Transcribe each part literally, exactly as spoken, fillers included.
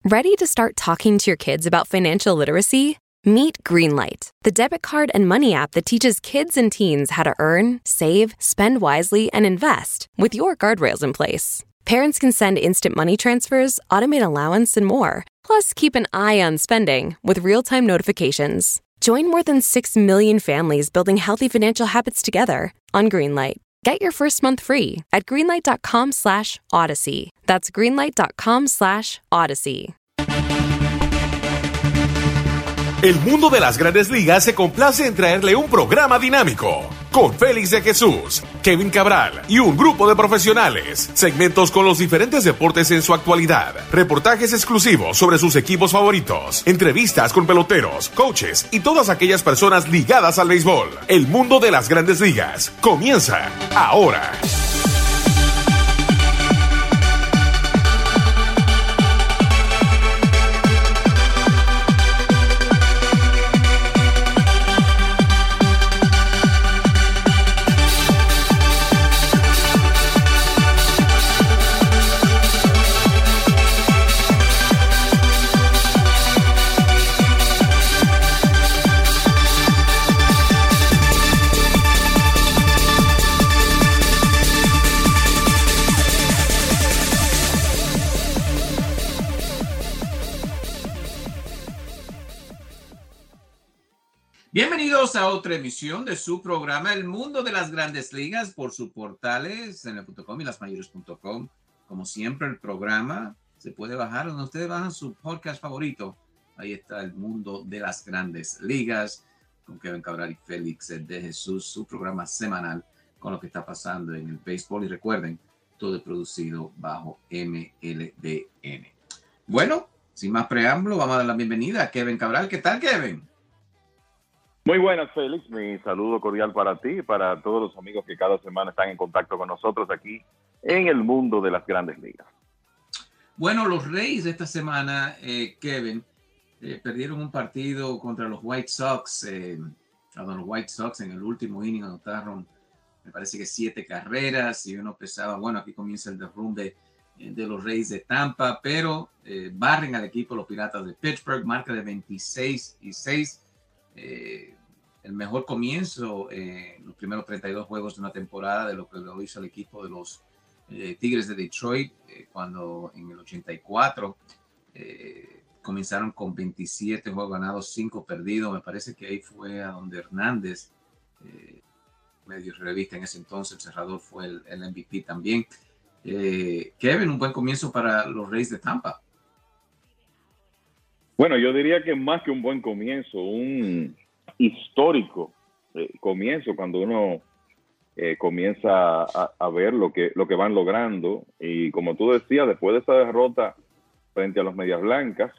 Ready to start talking to your kids about financial literacy? Meet Greenlight, the debit card and money app that teaches kids and teens how to earn, save, spend wisely, and invest with your guardrails in place. Parents can send instant money transfers, automate allowance, and more. Plus, keep an eye on spending with real-time notifications. Join more than six million families building healthy financial habits together on Greenlight. Get your first month free at greenlight.com slash odyssey. That's greenlight.com slash odyssey. El mundo de las Grandes Ligas se complace en traerle un programa dinámico con Félix de Jesús, Kevin Cabral y un grupo de profesionales. Segmentos con los diferentes deportes en su actualidad, reportajes exclusivos sobre sus equipos favoritos, entrevistas con peloteros, coaches y todas aquellas personas ligadas al béisbol. El mundo de las Grandes Ligas comienza ahora. Bienvenidos a otra emisión de su programa El Mundo de las Grandes Ligas por sus portales en el punto com y lasmayores punto com. Como siempre, el programa se puede bajar donde ustedes bajan su podcast favorito. Ahí está El Mundo de las Grandes Ligas con Kevin Cabral y Félix de Jesús, su programa semanal con lo que está pasando en el béisbol. Y recuerden, todo es producido bajo M L B N. Bueno, sin más preámbulo, vamos a dar la bienvenida a Kevin Cabral. ¿Qué tal, Kevin? Muy buenas, Félix. Mi saludo cordial para ti y para todos los amigos que cada semana están en contacto con nosotros aquí en el mundo de las Grandes Ligas. Bueno, los Reyes de esta semana, eh, Kevin, eh, perdieron un partido contra los White Sox. Eh, los White Sox en el último inning anotaron, me parece que siete carreras y uno pensaba, bueno, aquí comienza el derrumbe eh, de los Reyes de Tampa, pero eh, barren al equipo los Piratas de Pittsburgh, marca de veintiséis y seis. Eh, el mejor comienzo en eh, los primeros treinta y dos juegos de una temporada de lo que lo hizo el equipo de los eh, Tigres de Detroit eh, cuando en el ochenta y cuatro eh, comenzaron con veintisiete juegos ganados, cinco perdidos. Me parece que ahí fue a donde Hernández, eh, medio revista en ese entonces, el cerrador fue el, el M V P también. eh, Kevin, un buen comienzo para los Reyes de Tampa. Bueno, yo diría que más que un buen comienzo, un histórico eh, comienzo cuando uno eh, comienza a, a ver lo que, lo que van logrando. Y como tú decías, después de esa derrota frente a los Medias Blancas,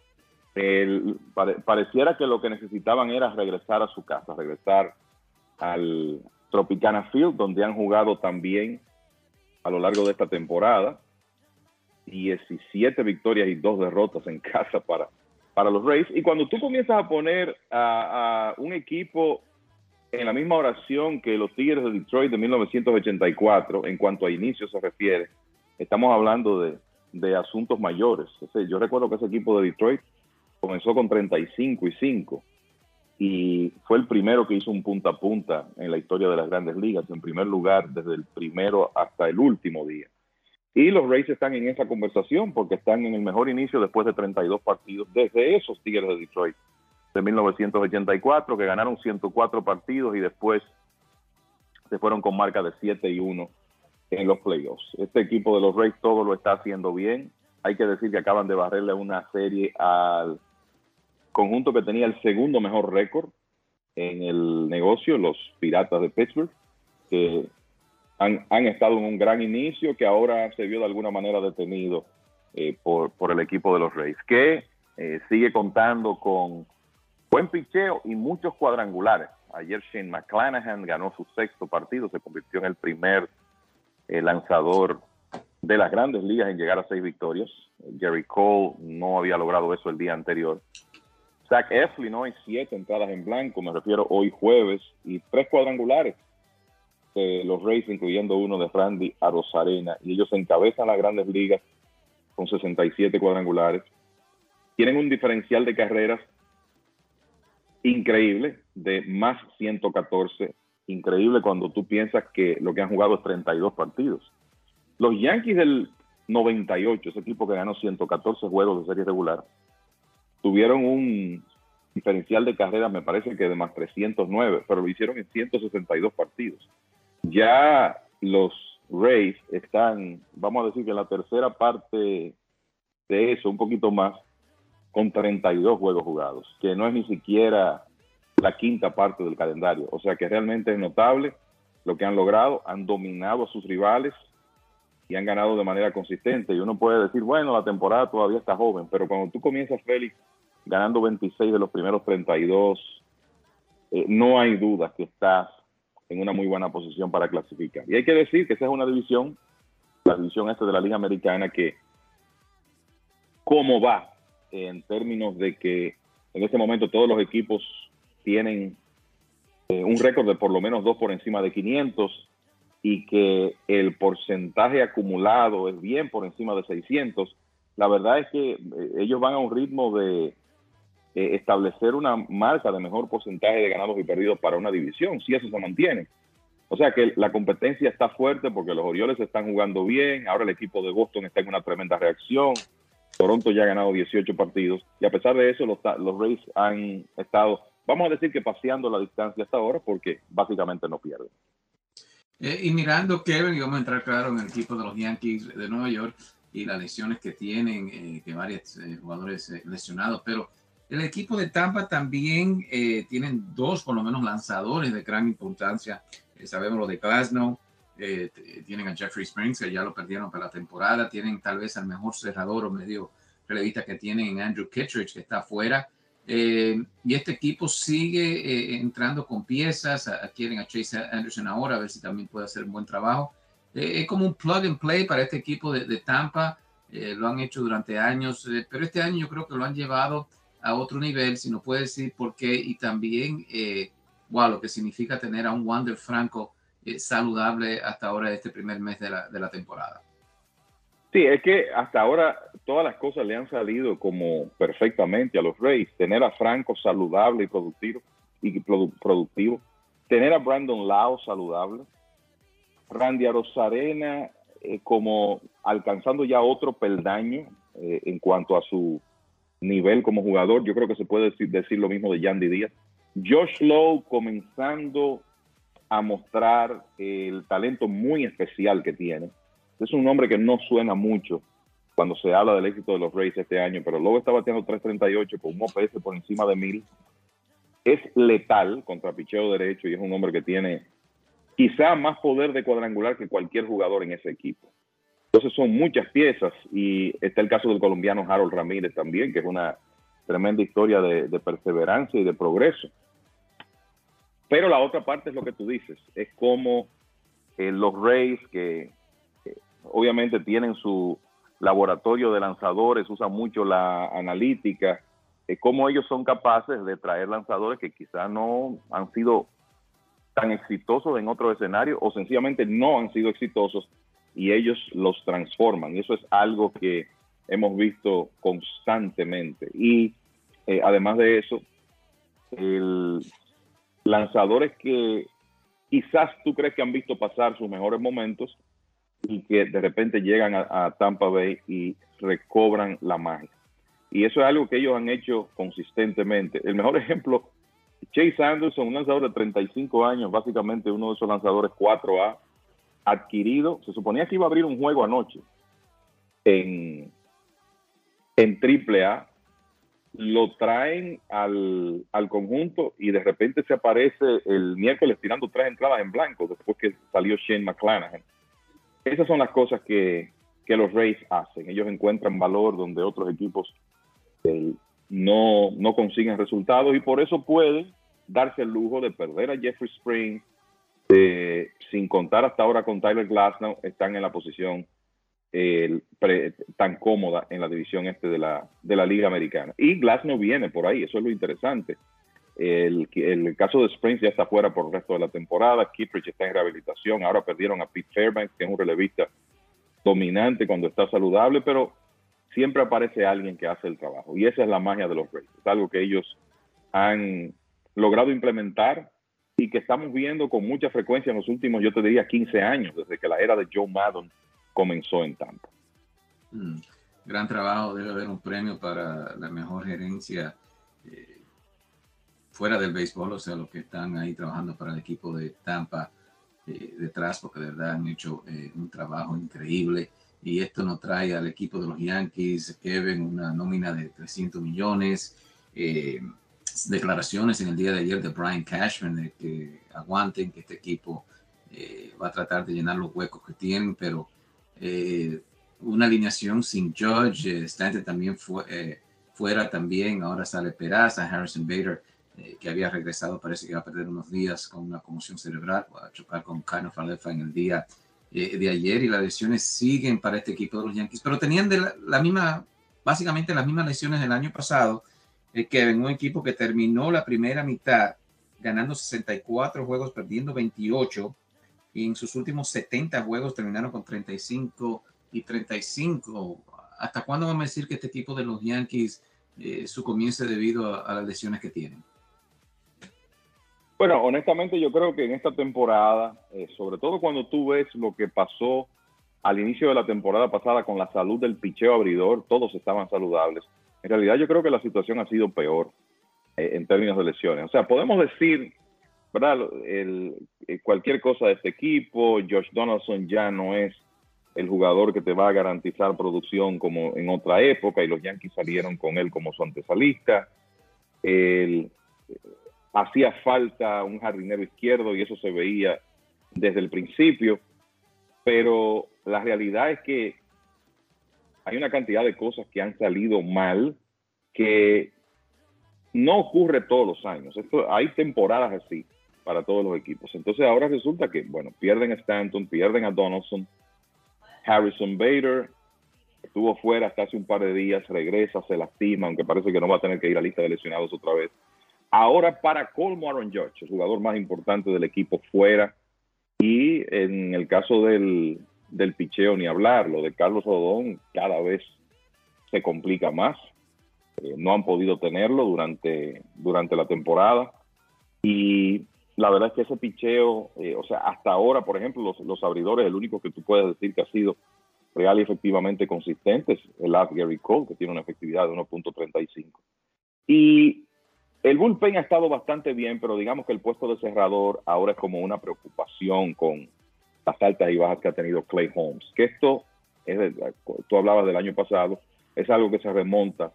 el, pare, pareciera que lo que necesitaban era regresar a su casa, regresar al Tropicana Field, donde han jugado también a lo largo de esta temporada. diecisiete victorias y dos derrotas en casa para, para los Rays. Y cuando tú comienzas a poner a, a un equipo en la misma oración que los Tigres de Detroit de mil novecientos ochenta y cuatro, en cuanto a inicio se refiere, estamos hablando de, de asuntos mayores. O sea, yo recuerdo que ese equipo de Detroit comenzó con treinta y cinco y cinco y fue el primero que hizo un punta a punta en la historia de las Grandes Ligas, en primer lugar desde el primero hasta el último día. Y los Rays están en esa conversación porque están en el mejor inicio después de treinta y dos partidos desde esos Tigres de Detroit de mil novecientos ochenta y cuatro, que ganaron ciento cuatro partidos y después se fueron con marca de siete y uno en los playoffs. Este equipo de los Rays todo lo está haciendo bien. Hay que decir que acaban de barrerle una serie al conjunto que tenía el segundo mejor récord en el negocio, los Piratas de Pittsburgh, que Han, han estado en un gran inicio que ahora se vio de alguna manera detenido eh, por, por el equipo de los Rays, que eh, sigue contando con buen picheo y muchos cuadrangulares. Ayer Shane McClanahan ganó su sexto partido, se convirtió en el primer eh, lanzador de las Grandes Ligas en llegar a seis victorias. Gary Cole no había logrado eso el día anterior. Zach Eflin hoy siete entradas en blanco, me refiero hoy jueves, y tres cuadrangulares de los Rays, incluyendo uno de Randy Arozarena, y ellos encabezan las Grandes Ligas con sesenta y siete cuadrangulares. tienen un diferencial de carreras increíble, de más ciento catorce, increíble cuando tú piensas que lo que han jugado es treinta y dos partidos. Los Yankees del noventa y ocho, ese equipo que ganó ciento catorce juegos de serie regular, tuvieron un diferencial de carreras, me parece que de más trescientos nueve, pero lo hicieron en ciento sesenta y dos partidos. Ya los Rays están, vamos a decir que en la tercera parte de eso, un poquito más, con treinta y dos juegos jugados, que no es ni siquiera la quinta parte del calendario. O sea que realmente es notable lo que han logrado, han dominado a sus rivales y han ganado de manera consistente. Y uno puede decir, bueno, la temporada todavía está joven, pero cuando tú comienzas, Félix, ganando veintiséis de los primeros treinta y dos, eh, no hay duda que estás en una muy buena posición para clasificar. Y hay que decir que esa es una división, la división esta de la Liga Americana, que cómo va en términos de que en este momento todos los equipos tienen eh, un récord de por lo menos dos por encima de quinientos y que el porcentaje acumulado es bien por encima de seiscientos. La verdad es que eh, ellos van a un ritmo de eh, establecer una marca de mejor porcentaje de ganados y perdidos para una división, si eso se mantiene. O sea que la competencia está fuerte porque los Orioles están jugando bien, ahora el equipo de Boston está en una tremenda reacción, Toronto ya ha ganado dieciocho partidos y a pesar de eso los, los Rays han estado, vamos a decir que paseando la distancia hasta ahora porque básicamente no pierden. Eh, y mirando, Kevin, y vamos a entrar claro en el equipo de los Yankees de Nueva York y las lesiones que tienen, eh, que varios eh, jugadores eh, lesionados, pero el equipo de Tampa también eh, tienen dos, por lo menos, lanzadores de gran importancia. Eh, sabemos lo de Glasnow, eh, tienen a Jeffrey Springs, que ya lo perdieron para la temporada, tienen tal vez al mejor cerrador o medio relevista que tienen en Andrew Kittredge, que está afuera. Eh, y este equipo sigue eh, entrando con piezas, a, a, quieren a Chase Anderson ahora, a ver si también puede hacer un buen trabajo. Eh, es como un plug and play para este equipo de, de Tampa, eh, lo han hecho durante años, eh, pero este año yo creo que lo han llevado a otro nivel, si no puede decir por qué, y también, eh, wow, lo que significa tener a un Wander Franco eh, saludable hasta ahora, este primer mes de la, de la temporada. Sí, es que hasta ahora todas las cosas le han salido como perfectamente a los Rays. Tener a Franco saludable y productivo, y produ productivo. Tener a Brandon Lowe saludable. Randy Arozarena eh, como alcanzando ya otro peldaño eh, en cuanto a su nivel como jugador. Yo creo que se puede decir, decir lo mismo de Yandy Díaz. Josh Lowe comenzando a mostrar el talento muy especial que tiene. Es un nombre que no suena mucho cuando se habla del éxito de los Rays este año, pero Lowe está bateando tres treinta y ocho con un O P S por encima de mil. Es letal contra picheo derecho y es un hombre que tiene quizá más poder de cuadrangular que cualquier jugador en ese equipo. Entonces son muchas piezas y está el caso del colombiano Harold Ramírez también, que es una tremenda historia de, de perseverancia y de progreso. Pero la otra parte es lo que tú dices, es como eh, los Rays que obviamente tienen su laboratorio de lanzadores, usan mucho la analítica, eh, cómo ellos son capaces de traer lanzadores que quizás no han sido tan exitosos en otro escenario o sencillamente no han sido exitosos y ellos los transforman. Y eso es algo que hemos visto constantemente. Y eh, además de eso, el lanzadores que quizás tú crees que han visto pasar sus mejores momentos y que de repente llegan a, a Tampa Bay y recobran la magia. Y eso es algo que ellos han hecho consistentemente. El mejor ejemplo, Chase Anderson, un lanzador de treinta y cinco años, básicamente uno de esos lanzadores cuatro A, adquirido, se suponía que iba a abrir un juego anoche en, en triple A, lo traen al, al conjunto y de repente se aparece el miércoles tirando tres entradas en blanco después que salió Shane McClanahan. Esas son las cosas que, que los Rays hacen. Ellos encuentran valor donde otros equipos eh, no, no consiguen resultados y por eso pueden darse el lujo de perder a Jeffrey Springs, eh, sin contar hasta ahora con Tyler Glasnow, están en la posición eh, pre, tan cómoda en la división este de la, de la Liga Americana. Y Glasnow viene por ahí, eso es lo interesante. El, el caso de Springs ya está fuera por el resto de la temporada. Kittredge está en rehabilitación. Ahora perdieron a Pete Fairbanks, que es un relevista dominante cuando está saludable, pero siempre aparece alguien que hace el trabajo. Y esa es la magia de los Rays. Es algo que ellos han logrado implementar y que estamos viendo con mucha frecuencia en los últimos, yo te diría, quince años, desde que la era de Joe Maddon comenzó en Tampa. Mm, gran trabajo, debe haber un premio para la mejor gerencia eh, fuera del béisbol, o sea, los que están ahí trabajando para el equipo de Tampa eh, detrás, porque de verdad han hecho eh, un trabajo increíble. Y esto nos trae al equipo de los Yankees, Kevin, una nómina de trescientos millones, eh, declaraciones en el día de ayer de Brian Cashman de que aguanten, que este equipo eh, va a tratar de llenar los huecos que tienen, pero eh, una alineación sin Judge, eh, Stanton también fue, eh, fuera también, ahora sale Peraza, Harrison Bader, eh, que había regresado, parece que va a perder unos días con una conmoción cerebral, va a chocar con Kyle Falefa en el día eh, de ayer, y las lesiones siguen para este equipo de los Yankees, pero tenían de la, la misma, básicamente las mismas lesiones del año pasado, que en un equipo que terminó la primera mitad ganando sesenta y cuatro juegos, perdiendo veintiocho, y en sus últimos setenta juegos terminaron con treinta y cinco y treinta y cinco. ¿Hasta cuándo vamos a decir que este equipo de los Yankees eh, su comienzo debido a, a las lesiones que tienen? Bueno, honestamente yo creo que en esta temporada, eh, sobre todo cuando tú ves lo que pasó al inicio de la temporada pasada con la salud del picheo abridor, todos estaban saludables. En realidad yo creo que la situación ha sido peor eh, en términos de lesiones. O sea, podemos decir, ¿verdad? El, el, cualquier cosa de este equipo, Josh Donaldson ya no es el jugador que te va a garantizar producción como en otra época, y los Yankees salieron con él como su antesalista. El, hacía falta un jardinero izquierdo y eso se veía desde el principio, pero la realidad es que hay una cantidad de cosas que han salido mal que no ocurre todos los años. Esto, hay temporadas así para todos los equipos. Entonces ahora resulta que, bueno, pierden a Stanton, pierden a Donaldson, Harrison Bader estuvo fuera hasta hace un par de días, regresa, se lastima, aunque parece que no va a tener que ir a lista de lesionados otra vez. Ahora, para colmo, Aaron Judge, el jugador más importante del equipo, fuera. Y en el caso del, del picheo, ni hablar. Lo de Carlos Rodón cada vez se complica más. Eh, no han podido tenerlo durante, durante la temporada. Y la verdad es que ese picheo, eh, o sea, hasta ahora, por ejemplo, los, los abridores, el único que tú puedes decir que ha sido real y efectivamente consistente es el Ad Gary Cole, que tiene una efectividad de uno punto treinta y cinco. Y el bullpen ha estado bastante bien, pero digamos que el puesto de cerrador ahora es como una preocupación con las altas y bajas que ha tenido Clay Holmes. Que esto, es, tú hablabas del año pasado, es algo que se remonta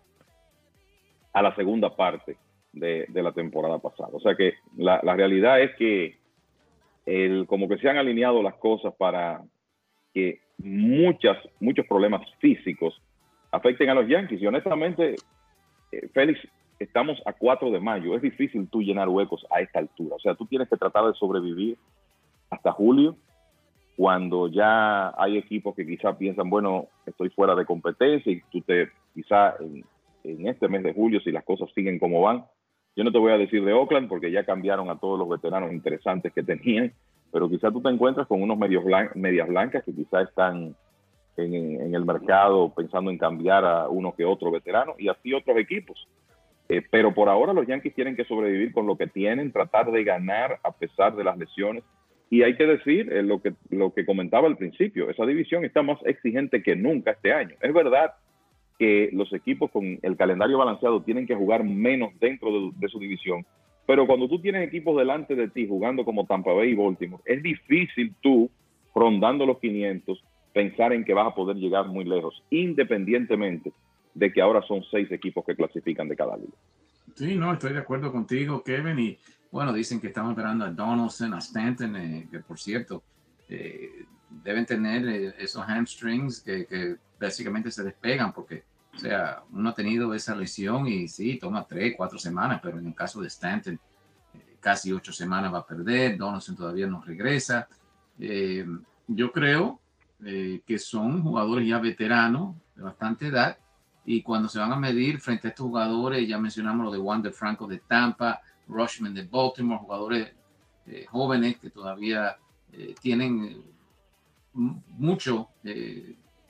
a la segunda parte de, de la temporada pasada. O sea que la, la realidad es que el, como que se han alineado las cosas para que muchas, muchos problemas físicos afecten a los Yankees. Y honestamente, eh, Félix, estamos a cuatro de mayo. Es difícil tú llenar huecos a esta altura. O sea, tú tienes que tratar de sobrevivir hasta julio, cuando ya hay equipos que quizás piensan, bueno, estoy fuera de competencia, y tú te, quizás en, en este mes de julio, si las cosas siguen como van, yo no te voy a decir de Oakland, porque ya cambiaron a todos los veteranos interesantes que tenían, pero quizás tú te encuentras con unos medios blan medias blancas que quizás están en, en el mercado pensando en cambiar a uno que otro veterano, y así otros equipos. Eh, pero por ahora los Yankees tienen que sobrevivir con lo que tienen, tratar de ganar a pesar de las lesiones. Y hay que decir eh, lo, que, lo que comentaba al principio, esa división está más exigente que nunca este año. Es verdad que los equipos con el calendario balanceado tienen que jugar menos dentro de, de su división, pero cuando tú tienes equipos delante de ti jugando como Tampa Bay y Baltimore, es difícil tú, rondando los quinientos, pensar en que vas a poder llegar muy lejos, independientemente de que ahora son seis equipos que clasifican de cada liga. Sí, no, estoy de acuerdo contigo, Kevin, y bueno, dicen que están esperando a Donaldson, a Stanton, eh, que por cierto, eh, deben tener eh, esos hamstrings que, que básicamente se despegan, porque, o sea, uno ha tenido esa lesión y sí, toma tres, cuatro semanas, pero en el caso de Stanton, eh, casi ocho semanas va a perder, Donaldson todavía no regresa. Eh, yo creo eh, que son jugadores ya veteranos, de bastante edad, y cuando se van a medir frente a estos jugadores, ya mencionamos lo de Wander Franco de Tampa, Rutschman de Baltimore, jugadores eh, jóvenes que todavía eh, tienen mucho eh,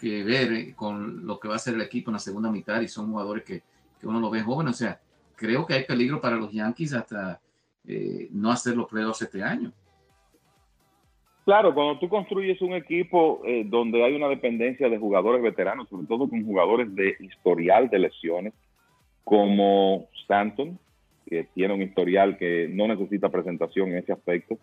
que ver con lo que va a hacer el equipo en la segunda mitad y son jugadores que, que uno lo ve joven. O sea, creo que hay peligro para los Yankees hasta eh, no hacer los playoffs este año. Claro, cuando tú construyes un equipo eh, donde hay una dependencia de jugadores veteranos, sobre todo con jugadores de historial de lesiones, como Stanton, que tiene un historial que no necesita presentación en ese aspecto,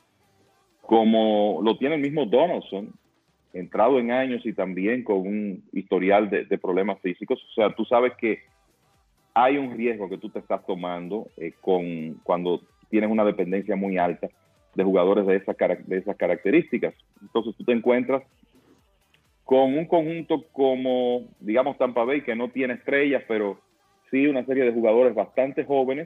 como lo tiene el mismo Donaldson, entrado en años y también con un historial de, de problemas físicos. O sea, tú sabes que hay un riesgo que tú te estás tomando eh, con, cuando tienes una dependencia muy alta de jugadores de esas, de esas características. Entonces tú te encuentras con un conjunto como, digamos, Tampa Bay, que no tiene estrellas, pero sí una serie de jugadores bastante jóvenes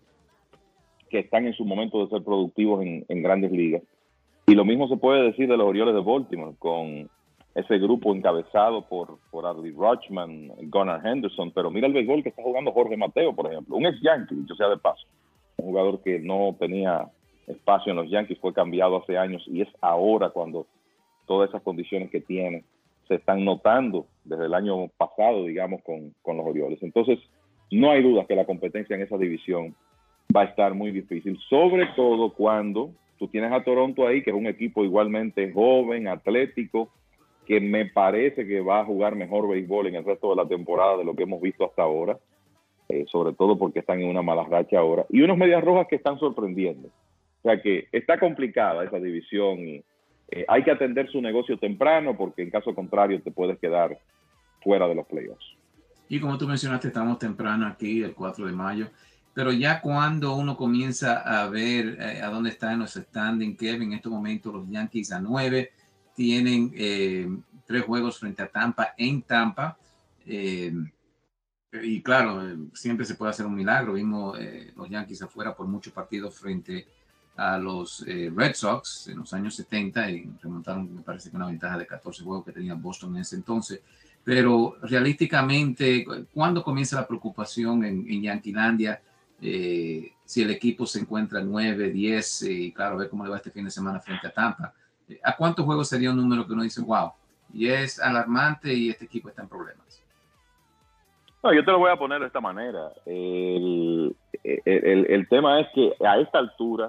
que están en su momento de ser productivos en, en grandes ligas. Y lo mismo se puede decir de los Orioles de Baltimore, con ese grupo encabezado por, por Adley Rutschman, Gunnar Henderson. Pero mira el béisbol que está jugando Jorge Mateo, por ejemplo, un ex-Yankee, dicho sea de paso. Un jugador que no tenía espacio en los Yankees, fue cambiado hace años y es ahora cuando todas esas condiciones que tiene se están notando desde el año pasado, digamos, con, con los Orioles. Entonces, no hay duda que la competencia en esa división va a estar muy difícil, sobre todo cuando tú tienes a Toronto ahí, que es un equipo igualmente joven, atlético, que me parece que va a jugar mejor béisbol en el resto de la temporada de lo que hemos visto hasta ahora, eh, sobre todo porque están en una mala racha ahora, y unos Medias Rojas que están sorprendiendo. O sea que está complicada esa división y eh, hay que atender su negocio temprano porque en caso contrario te puedes quedar fuera de los playoffs. Y como tú mencionaste, estamos temprano aquí, el cuatro de mayo, pero ya cuando uno comienza a ver eh, a dónde están los standings, Kevin, en estos momentos los Yankees a nueve, tienen eh, tres juegos frente a Tampa en Tampa, eh, y claro, eh, siempre se puede hacer un milagro. Vimos eh, los Yankees afuera por muchos partidos frente a los eh, Red Sox en los años setenta y remontaron, me parece que una ventaja de catorce juegos que tenía Boston en ese entonces. Pero realísticamente, ¿cuándo comienza la preocupación en, en Yanquilandia? Eh, si el equipo se encuentra nueve, diez, y claro, ver cómo le va este fin de semana frente a Tampa. ¿A cuántos juegos sería un número que uno dice, wow, y es alarmante y este equipo está en problemas? No, yo te lo voy a poner de esta manera. El, el, el, el tema es que a esta altura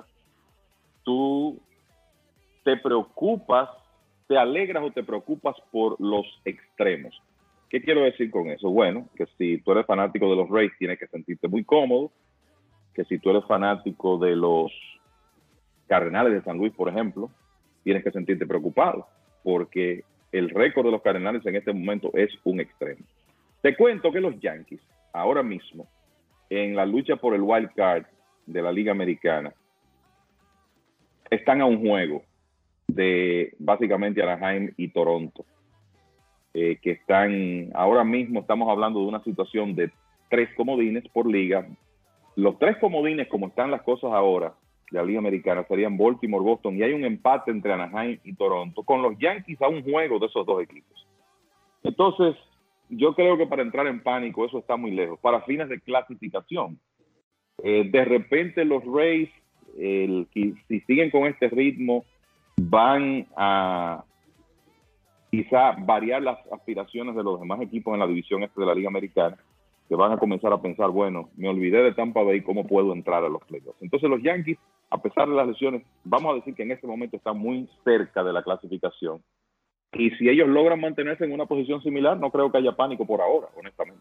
tú te preocupas, te alegras o te preocupas por los extremos. ¿Qué quiero decir con eso? Bueno, que si tú eres fanático de los Rays, tienes que sentirte muy cómodo, que si tú eres fanático de los Cardenales de San Luis, por ejemplo, tienes que sentirte preocupado, porque el récord de los Cardenales en este momento es un extremo. Te cuento que los Yankees, ahora mismo, en la lucha por el wild card de la Liga Americana, están a un juego de básicamente Anaheim y Toronto, eh, que están, ahora mismo estamos hablando de una situación de tres comodines por liga. Los tres comodines, como están las cosas ahora, de la Liga Americana, serían Baltimore, Boston, y hay un empate entre Anaheim y Toronto, con los Yankees a un juego de esos dos equipos. Entonces, yo creo que para entrar en pánico eso está muy lejos. Para fines de clasificación, eh, de repente los Rays, el, si siguen con este ritmo, van a quizá variar las aspiraciones de los demás equipos en la división este de la Liga Americana, que van a comenzar a pensar, bueno, me olvidé de Tampa Bay, ¿cómo puedo entrar a los playoffs? Entonces los Yankees, a pesar de las lesiones, vamos a decir que en este momento están muy cerca de la clasificación. Y si ellos logran mantenerse en una posición similar, no creo que haya pánico por ahora, honestamente.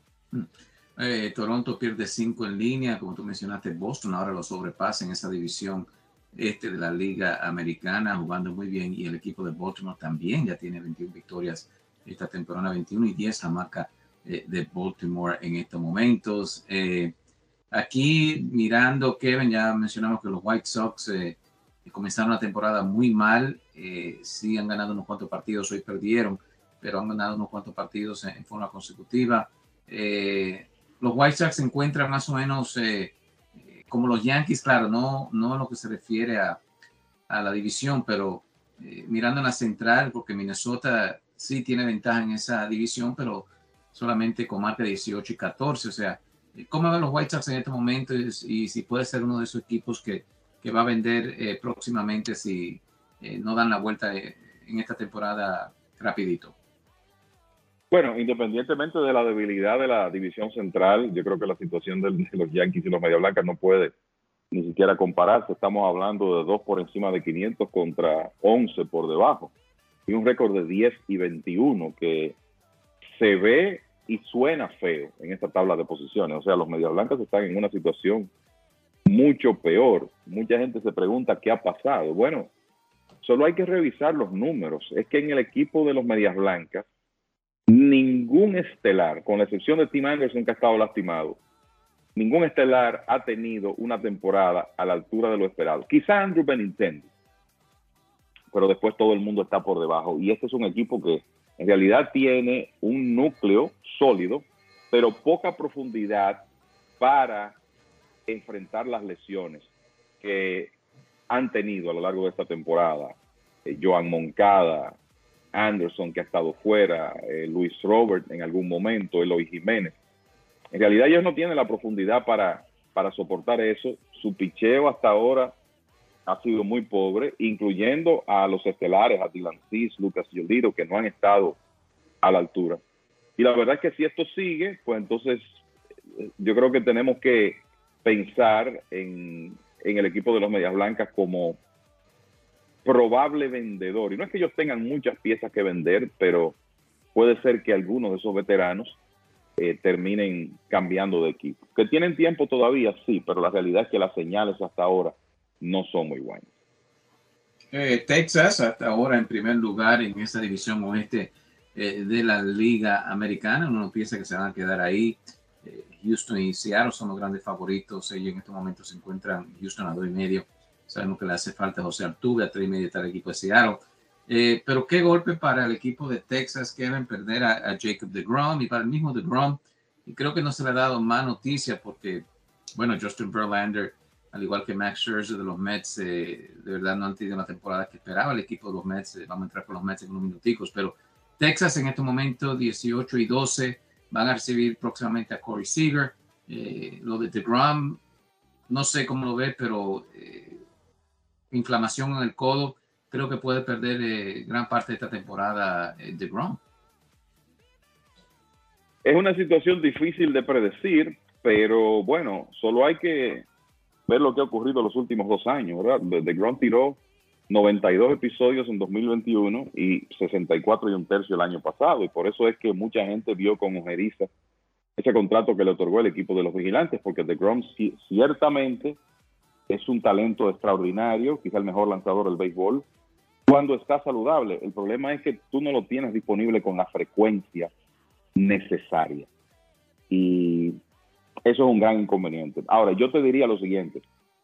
Eh, Toronto pierde cinco en línea, como tú mencionaste, Boston ahora lo sobrepasa en esa división este de la Liga Americana, jugando muy bien, y el equipo de Baltimore también ya tiene veintiuna victorias esta temporada, veintiuno y diez la marca eh, de Baltimore en estos momentos. Eh, aquí mirando, Kevin, ya mencionamos que los White Sox eh, comenzaron la temporada muy mal, eh, sí han ganado unos cuantos partidos, hoy perdieron, pero han ganado unos cuantos partidos en, en forma consecutiva. Eh, los White Sox se encuentran más o menos eh, como los Yankees, claro, no, no en lo que se refiere a, a la división, pero eh, mirando en la central, porque Minnesota sí tiene ventaja en esa división, pero solamente con marca de dieciocho y catorce. O sea, ¿cómo ven los White Sox en este momento? Y, y si puede ser uno de esos equipos que, que va a vender eh, próximamente si eh, no dan la vuelta eh, en esta temporada rapidito. Bueno, independientemente de la debilidad de la división central, yo creo que la situación de los Yankees y los Media Blancas no puede ni siquiera compararse. Estamos hablando de dos por encima de quinientos contra once por debajo. Y un récord de diez y veintiuno que se ve y suena feo en esta tabla de posiciones. O sea, los Media Blancas están en una situación mucho peor. Mucha gente se pregunta qué ha pasado. Bueno, solo hay que revisar los números. Es que en el equipo de los Medias Blancas, ningún estelar, con la excepción de Tim Anderson que ha estado lastimado, ningún estelar ha tenido una temporada a la altura de lo esperado. Quizá Andrew Benintendi, pero después todo el mundo está por debajo. Y este es un equipo que en realidad tiene un núcleo sólido, pero poca profundidad para enfrentar las lesiones que han tenido a lo largo de esta temporada. Eh, Joan Moncada, Anderson, que ha estado fuera, eh, Luis Robert en algún momento, Eloy Jiménez. En realidad ellos no tienen la profundidad para, para soportar eso. Su picheo hasta ahora ha sido muy pobre, incluyendo a los estelares, a Dylan Cease, Lucas Giolito, que no han estado a la altura. Y la verdad es que si esto sigue, pues entonces yo creo que tenemos que pensar en, en el equipo de los Medias Blancas como probable vendedor. Y no es que ellos tengan muchas piezas que vender, pero puede ser que algunos de esos veteranos eh, terminen cambiando de equipo. Que tienen tiempo todavía, sí, pero la realidad es que las señales hasta ahora no son muy buenas. Eh, Texas hasta ahora en primer lugar en esa división oeste eh, de la Liga Americana. Uno piensa que se van a quedar ahí. Eh, Houston y Seattle son los grandes favoritos. Ellos en estos momentos se encuentran Houston a dos y medio. Sabemos que le hace falta a José Altuve, a tres y medio está el equipo de Seattle. Eh, pero qué golpe para el equipo de Texas que deben perder a, a Jacob deGrom y para el mismo deGrom. Y creo que no se le ha dado más noticia porque, bueno, Justin Verlander, al igual que Max Scherzer de los Mets, eh, de verdad no han tenido la temporada que esperaba el equipo de los Mets. Eh, vamos a entrar con los Mets en unos minuticos, pero Texas en este momento dieciocho y doce van a recibir próximamente a Corey Seager. Eh, lo de deGrom, no sé cómo lo ves, pero eh, inflamación en el codo, creo que puede perder eh, gran parte de esta temporada eh, deGrom. Es una situación difícil de predecir, pero bueno, solo hay que ver lo que ha ocurrido los últimos dos años, ¿verdad? deGrom tiró noventa y dos episodios en dos mil veintiuno y sesenta y cuatro y un tercio el año pasado, y por eso es que mucha gente vio con ojeriza ese contrato que le otorgó el equipo de los Vigilantes, porque deGrom ciertamente es un talento extraordinario, quizá el mejor lanzador del béisbol, cuando está saludable. El problema es que tú no lo tienes disponible con la frecuencia necesaria. Y eso es un gran inconveniente. Ahora, yo te diría lo siguiente.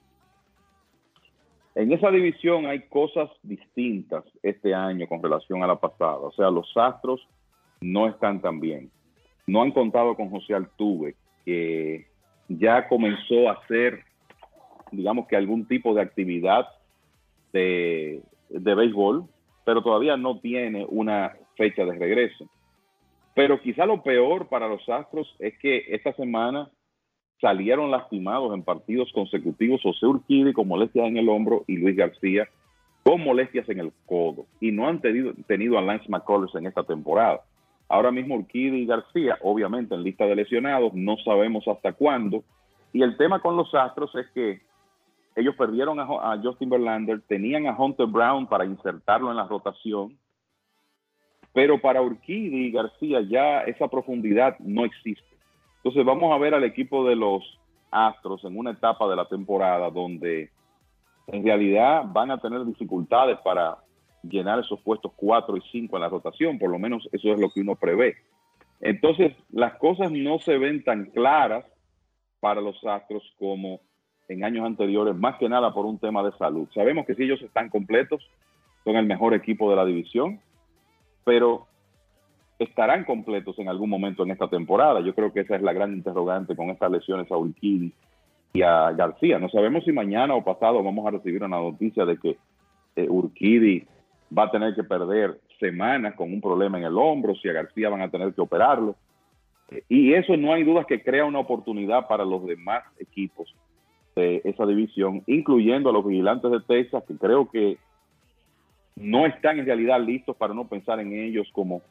En esa división hay cosas distintas este año con relación a la pasada. O sea, los Astros no están tan bien. No han contado con José Altuve, que ya comenzó a hacer, digamos que algún tipo de actividad de, de béisbol, pero todavía no tiene una fecha de regreso. Pero quizá lo peor para los Astros es que esta semana salieron lastimados en partidos consecutivos José Urquidy con molestias en el hombro y Luis García con molestias en el codo. Y no han tenido, tenido a Lance McCullers en esta temporada. Ahora mismo Urquidy y García, obviamente en lista de lesionados, no sabemos hasta cuándo. Y el tema con los Astros es que ellos perdieron a, a Justin Verlander, tenían a Hunter Brown para insertarlo en la rotación, pero para Urquidy y García ya esa profundidad no existe. Entonces vamos a ver al equipo de los Astros en una etapa de la temporada donde en realidad van a tener dificultades para llenar esos puestos cuatro y cinco en la rotación, por lo menos eso es lo que uno prevé. Entonces las cosas no se ven tan claras para los Astros como en años anteriores, más que nada por un tema de salud. Sabemos que si ellos están completos, son el mejor equipo de la división, pero estarán completos en algún momento en esta temporada. Yo creo que esa es la gran interrogante con estas lesiones a Urquidy y a García. No sabemos si mañana o pasado vamos a recibir una noticia de que eh, Urquidy va a tener que perder semanas con un problema en el hombro, si a García van a tener que operarlo. Eh, y eso no hay dudas que crea una oportunidad para los demás equipos de esa división, incluyendo a los Vigilantes de Texas, que creo que no están en realidad listos para no pensar en ellos como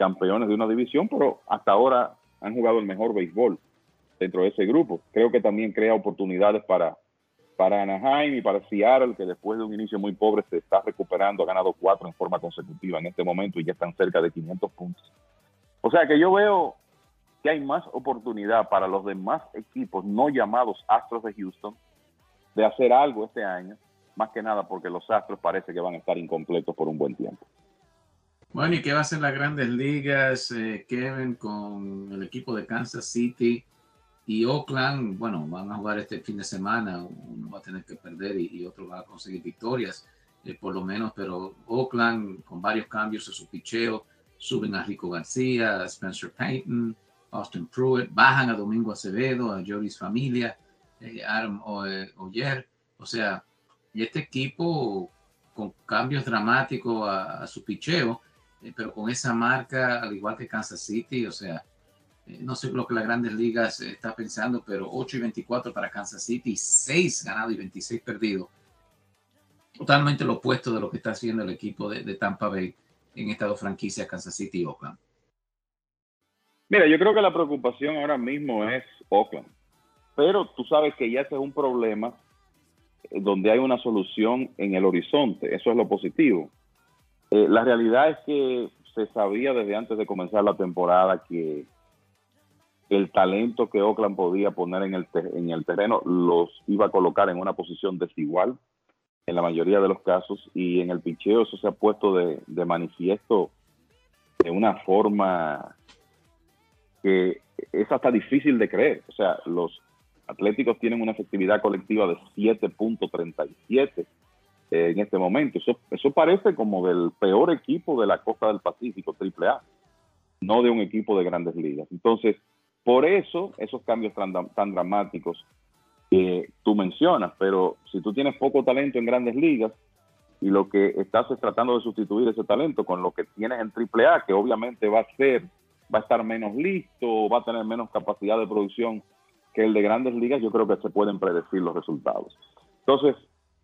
campeones de una división, pero hasta ahora han jugado el mejor béisbol dentro de ese grupo. Creo que también crea oportunidades para, para Anaheim y para Seattle, que después de un inicio muy pobre se está recuperando, ha ganado cuatro en forma consecutiva en este momento y ya están cerca de quinientos puntos. O sea que yo veo que hay más oportunidad para los demás equipos no llamados Astros de Houston de hacer algo este año, más que nada porque los Astros parece que van a estar incompletos por un buen tiempo. Bueno, ¿y qué va a hacer las Grandes Ligas, eh, Kevin, con el equipo de Kansas City y Oakland? Bueno, van a jugar este fin de semana, uno va a tener que perder y, y otro va a conseguir victorias, eh, por lo menos, pero Oakland con varios cambios en su picheo, suben a Rico García, a Spencer Payton, Austin Pruitt, bajan a Domingo Acevedo, a Joris Familia, eh, Adam Oyer, o sea, y este equipo con cambios dramáticos a, a su picheo, eh, pero con esa marca, al igual que Kansas City, o sea, eh, no sé lo que las Grandes Ligas eh, está pensando, pero ocho y veinticuatro para Kansas City, seis ganados y veintiséis perdidos. Totalmente lo opuesto de lo que está haciendo el equipo de, de Tampa Bay en estas dos franquicias, Kansas City y Oakland. Mira, yo creo que la preocupación ahora mismo es Oakland, pero tú sabes que ya ese es un problema donde hay una solución en el horizonte. Eso es lo positivo. Eh, la realidad es que se sabía desde antes de comenzar la temporada que el talento que Oakland podía poner en el, te- en el terreno los iba a colocar en una posición desigual en la mayoría de los casos, y en el picheo eso se ha puesto de, de manifiesto de una forma que es hasta difícil de creer. O sea, los Atléticos tienen una efectividad colectiva de siete punto treinta y siete eh, en este momento. Eso, eso parece como del peor equipo de la costa del Pacífico, triple A, no de un equipo de Grandes Ligas. Entonces, por eso, esos cambios tan, tan dramáticos que tú mencionas, pero si tú tienes poco talento en Grandes Ligas y lo que estás es tratando de sustituir ese talento con lo que tienes en triple A, que obviamente va a ser, va a estar menos listo, va a tener menos capacidad de producción que el de Grandes Ligas, yo creo que se pueden predecir los resultados. Entonces,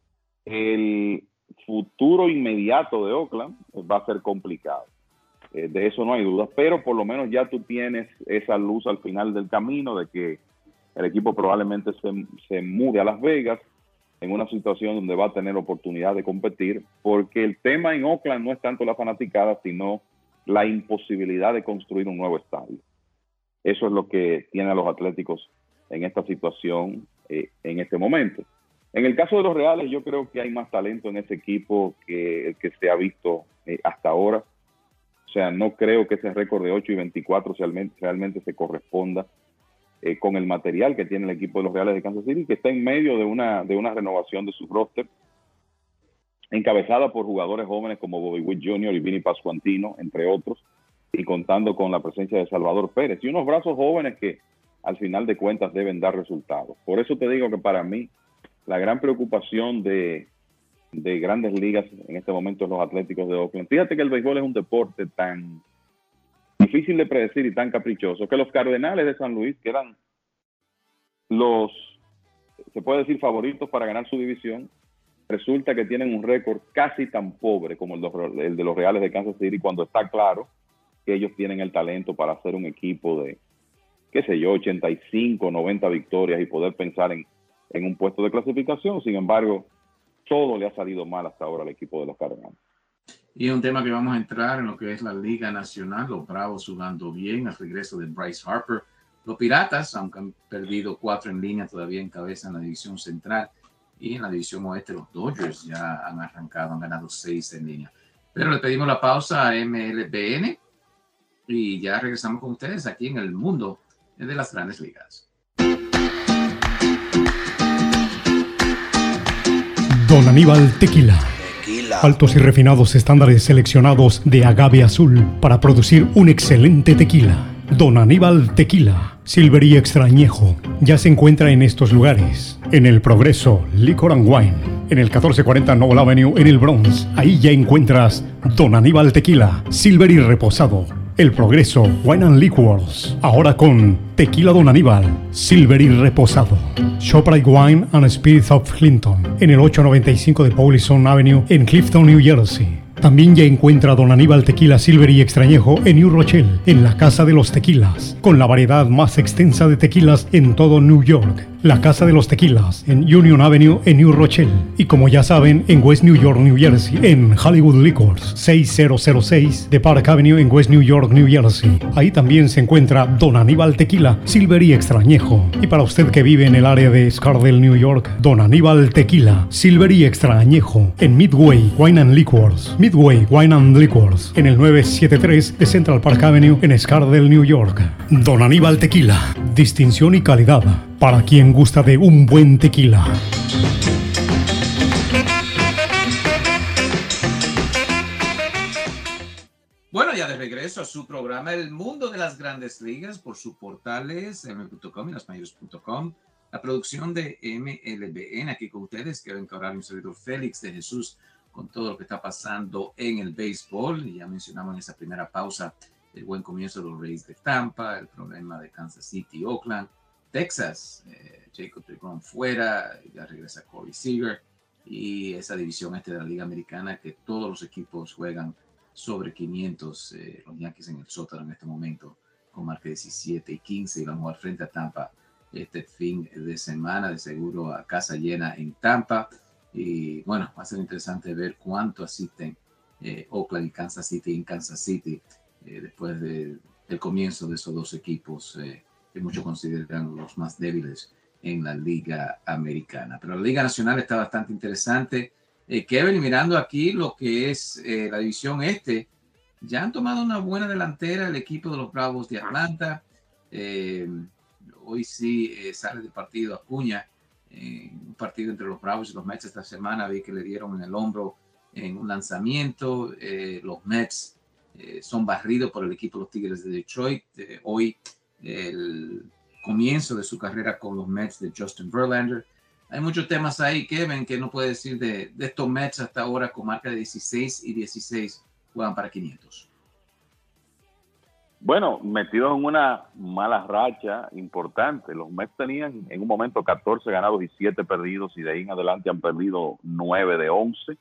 el futuro inmediato de Oakland va a ser complicado. Eh, de eso no hay duda, pero por lo menos ya tú tienes esa luz al final del camino de que el equipo probablemente se, se mude a Las Vegas en una situación donde va a tener oportunidad de competir, porque el tema en Oakland no es tanto la fanaticada, sino la imposibilidad de construir un nuevo estadio. Eso es lo que tiene a los Atléticos en esta situación, eh, en este momento. En el caso de los Reales, yo creo que hay más talento en ese equipo que el que se ha visto eh, hasta ahora. O sea, no creo que ese récord de ocho y veinticuatro realmente, realmente se corresponda eh, con el material que tiene el equipo de los Reales de Kansas City, que está en medio de una, de una renovación de su roster, encabezada por jugadores jóvenes como Bobby Witt junior y Vinny Pascuantino, entre otros, y contando con la presencia de Salvador Pérez, y unos brazos jóvenes que al final de cuentas deben dar resultados. Por eso te digo que para mí la gran preocupación de, de Grandes Ligas en este momento es los Atléticos de Oakland. Fíjate que el béisbol es un deporte tan difícil de predecir y tan caprichoso que los Cardenales de San Luis, que eran los, se puede decir, favoritos para ganar su división, resulta que tienen un récord casi tan pobre como el de, el de los Reales de Kansas City, cuando está claro que ellos tienen el talento para hacer un equipo de, qué sé yo, ochenta y cinco, noventa victorias y poder pensar en, en un puesto de clasificación. Sin embargo, todo le ha salido mal hasta ahora al equipo de los Cardenales. Y es un tema que vamos a entrar en lo que es la Liga Nacional, los Bravos jugando bien, el regreso de Bryce Harper. Los Piratas, aunque han perdido cuatro en línea, todavía encabezan la división central. Y en la división oeste, los Dodgers ya han arrancado, han ganado seis en línea. Pero le pedimos la pausa a M L B N y ya regresamos con ustedes aquí en el mundo de las Grandes Ligas. Don Aníbal Tequila. Tequila. Altos y refinados estándares seleccionados de agave azul para producir un excelente tequila. Don Aníbal Tequila. Silver y Extrañejo. Ya se encuentra en estos lugares. En El Progreso, Liquor and Wine. En el catorce cuarenta Noble Avenue en el Bronx. Ahí ya encuentras Don Aníbal Tequila. Silver y Reposado. El Progreso, Wine and Liquors. Ahora con Tequila Don Aníbal, Silver y Reposado. ShopRite Wine and Spirits of Clinton. En el ocho noventa y cinco de Paulison Avenue en Clifton, New Jersey. También ya encuentra Don Aníbal Tequila Silver y Extrañejo en New Rochelle, en la Casa de los Tequilas, con la variedad más extensa de tequilas en todo New York. La Casa de los Tequilas en Union Avenue en New Rochelle. Y como ya saben, en West New York, New Jersey, en Hollywood Liquors, seis mil seis de Park Avenue en West New York, New Jersey. Ahí también se encuentra Don Aníbal Tequila Silver y Extrañejo. Y para usted que vive en el área de Scardale, New York, Don Aníbal Tequila Silver y Extrañejo en Midway Wine and Liquors. Midway Wine and Liquors en el nueve setenta y tres de Central Park Avenue en Scardale, New York. Don Aníbal Tequila, distinción y calidad para quien gusta de un buen tequila. Bueno, ya de regreso a su programa El Mundo de las Grandes Ligas por sus portales eme punto com y lasmayores punto com. La producción de M L B N, aquí con ustedes, Kevin Cabral y un servidor Félix de Jesús, con todo lo que está pasando en el béisbol. Y ya mencionamos en esa primera pausa el buen comienzo de los Rays de Tampa, el problema de Kansas City y Oakland. Texas, eh, Jacob deGrom fuera, ya regresa Corey Seager, y esa división este de la Liga Americana que todos los equipos juegan sobre quinientos, eh, los Yankees en el sótano en este momento con marca diecisiete y quince, y van a jugar frente a Tampa este fin de semana, de seguro a casa llena en Tampa. Y bueno, va a ser interesante ver cuánto asisten eh, Oakland y Kansas City en Kansas City eh, después de, del comienzo de esos dos equipos eh, que muchos consideran los más débiles en la Liga Americana. Pero la Liga Nacional está bastante interesante. Eh, Kevin, mirando aquí lo que es eh, la división este, ya han tomado una buena delantera el equipo de los Bravos de Atlanta. Eh, hoy sí eh, sale de partido Acuña, eh, un partido entre los Bravos y los Mets esta semana. Vi que le dieron en el hombro en un lanzamiento. Eh, los Mets eh, son barridos por el equipo de los Tigres de Detroit. Eh, hoy el comienzo de su carrera con los Mets de Justin Verlander. Hay muchos temas ahí, Kevin, que no puede decir de, de estos Mets hasta ahora con marca de dieciséis y dieciséis, juegan para quinientos. Bueno, metidos en una mala racha importante. Los Mets tenían en un momento catorce ganados y siete perdidos, y de ahí en adelante han perdido nueve de once.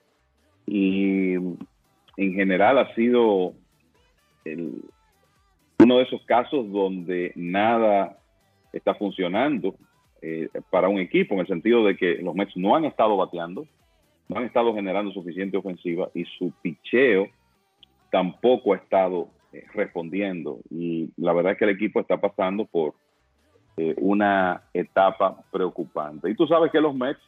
Y en general ha sido el uno de esos casos donde nada está funcionando eh, para un equipo, en el sentido de que los Mets no han estado bateando, no han estado generando suficiente ofensiva, y su picheo tampoco ha estado eh, respondiendo. Y la verdad es que el equipo está pasando por eh, una etapa preocupante. Y tú sabes que los Mets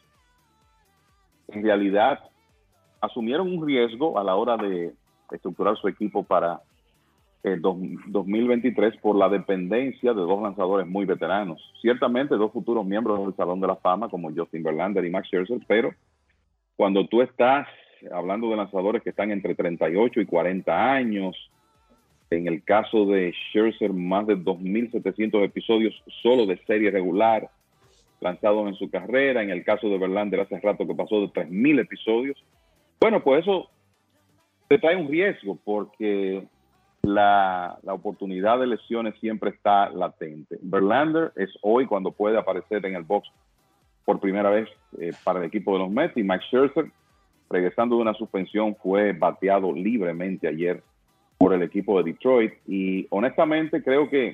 en realidad asumieron un riesgo a la hora de estructurar su equipo para el dos mil veintitrés por la dependencia de dos lanzadores muy veteranos. Ciertamente dos futuros miembros del Salón de la Fama como Justin Verlander y Max Scherzer, pero cuando tú estás hablando de lanzadores que están entre treinta y ocho y cuarenta años, en el caso de Scherzer más de dos mil setecientos episodios solo de serie regular lanzados en su carrera, en el caso de Verlander hace rato que pasó de tres mil episodios, bueno, pues eso te trae un riesgo, porque La, la oportunidad de lesiones siempre está latente. Verlander es hoy cuando puede aparecer en el box por primera vez eh, para el equipo de los Mets, y Max Scherzer, regresando de una suspensión, fue bateado libremente ayer por el equipo de Detroit. Y honestamente creo que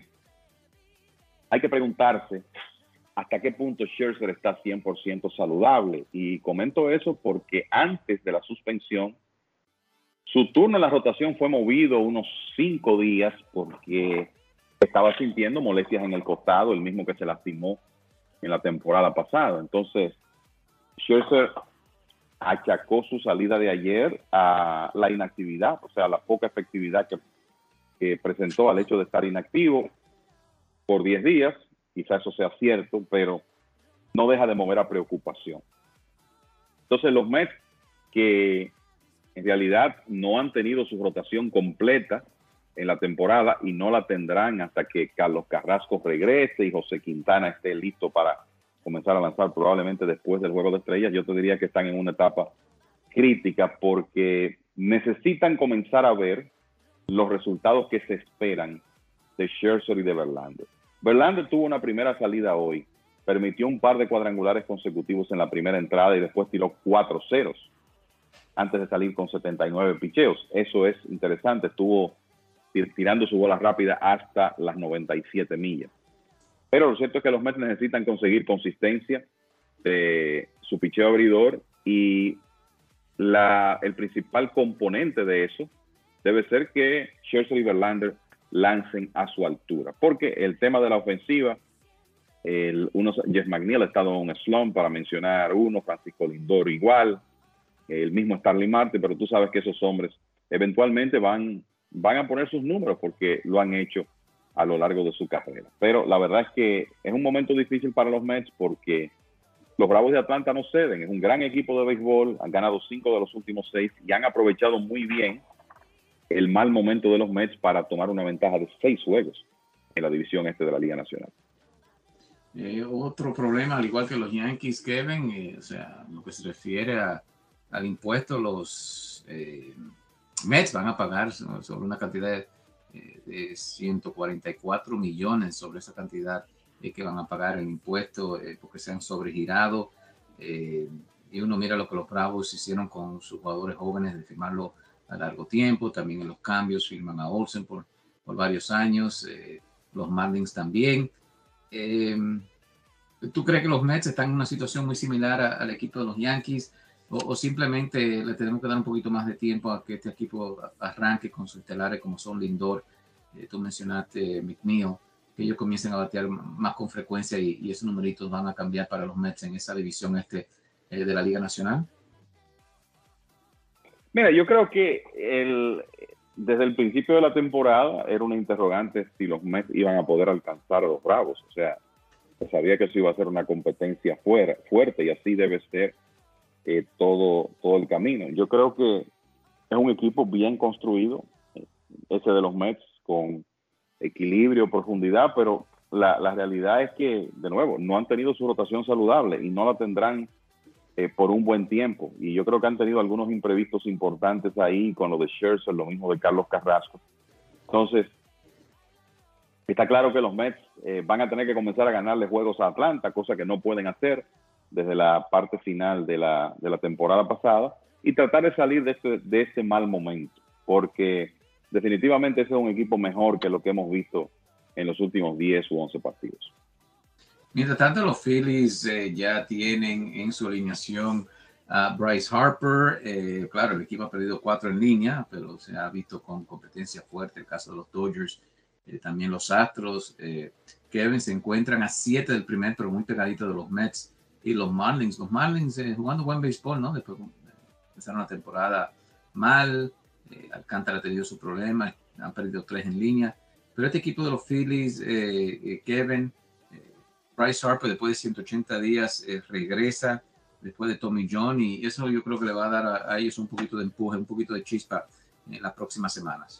hay que preguntarse hasta qué punto Scherzer está cien por ciento saludable. Y comento eso porque antes de la suspensión, su turno en la rotación fue movido unos cinco días porque estaba sintiendo molestias en el costado, el mismo que se lastimó en la temporada pasada. Entonces, Scherzer achacó su salida de ayer a la inactividad, o sea, la poca efectividad que, que presentó al hecho de estar inactivo por diez días. Quizá eso sea cierto, pero no deja de mover a preocupación. Entonces, los Mets, que en realidad no han tenido su rotación completa en la temporada y no la tendrán hasta que Carlos Carrasco regrese y José Quintana esté listo para comenzar a lanzar probablemente después del Juego de Estrellas. Yo te diría que están en una etapa crítica porque necesitan comenzar a ver los resultados que se esperan de Scherzer y de Verlander. Verlander tuvo una primera salida hoy, permitió un par de cuadrangulares consecutivos en la primera entrada y después tiró cuatro ceros. antes de salir con setenta y nueve picheos. Eso es interesante. Estuvo tirando su bola rápida hasta las noventa y siete millas. Pero lo cierto es que los Mets necesitan conseguir consistencia de su picheo abridor y la, el principal componente de eso debe ser que Scherzer y Verlander lancen a su altura. Porque el tema de la ofensiva, el, unos, Jeff McNeil ha estado en un slump, para mencionar uno, Francisco Lindor igual, el mismo Starling Marte, pero tú sabes que esos hombres eventualmente van, van a poner sus números porque lo han hecho a lo largo de su carrera. Pero la verdad es que es un momento difícil para los Mets porque los Bravos de Atlanta no ceden. Es un gran equipo de béisbol, han ganado cinco de los últimos seis y han aprovechado muy bien el mal momento de los Mets para tomar una ventaja de seis juegos en la división este de la Liga Nacional. Eh, otro problema, al igual que los Yankees, Kevin, eh, o sea, lo que se refiere a, al impuesto, los eh, Mets van a pagar sobre una cantidad de de ciento cuarenta y cuatro millones sobre esa cantidad eh, que van a pagar el impuesto eh, porque se han sobregirado eh, y uno mira lo que los Bravos hicieron con sus jugadores jóvenes de firmarlo a largo tiempo, también en los cambios firman a Olsen por, por varios años, eh, los Marlins también. Eh, ¿Tú crees que los Mets están en una situación muy similar a, al equipo de los Yankees o, o simplemente le tenemos que dar un poquito más de tiempo a que este equipo arranque con sus estelares como son Lindor, eh, tú mencionaste McNeil, que ellos comiencen a batear más con frecuencia y, y esos numeritos van a cambiar para los Mets en esa división este eh, de la Liga Nacional? Mira, yo creo que el, desde el principio de la temporada era una interrogante si los Mets iban a poder alcanzar a los Bravos. O sea, se sabía que eso iba a ser una competencia fuera, fuerte y así debe ser eh, todo, todo el camino. Yo creo que es un equipo bien construido, ese de los Mets, con equilibrio, profundidad, pero la, la realidad es que, de nuevo, no han tenido su rotación saludable y no la tendrán eh, por un buen tiempo. Y yo creo que han tenido algunos imprevistos importantes ahí, con lo de Scherzer, lo mismo de Carlos Carrasco. Entonces, está claro que los Mets eh, van a tener que comenzar a ganarle juegos a Atlanta, cosa que no pueden hacer desde la parte final de la, de la temporada pasada, y tratar de salir de este, de este mal momento, porque definitivamente ese es un equipo mejor que lo que hemos visto en los últimos diez u once partidos. Mientras tanto, los Phillies eh, ya tienen en su alineación a Bryce Harper. Eh, claro, el equipo ha perdido cuatro en línea, pero se ha visto con competencia fuerte. El caso de los Dodgers, eh, también los Astros. Eh, Kevin, se encuentran a siete del primer, pero muy pegadito de los Mets y los Marlins. Los Marlins eh, jugando buen béisbol, ¿no? Después de empezar una temporada mal. Eh, Alcántara ha tenido su problema, han perdido tres en línea. Pero este equipo de los Phillies, eh, eh, Kevin, eh, Bryce Harper después de ciento ochenta días eh, regresa después de Tommy John y eso yo creo que le va a dar a, a ellos un poquito de empuje, un poquito de chispa en las próximas semanas.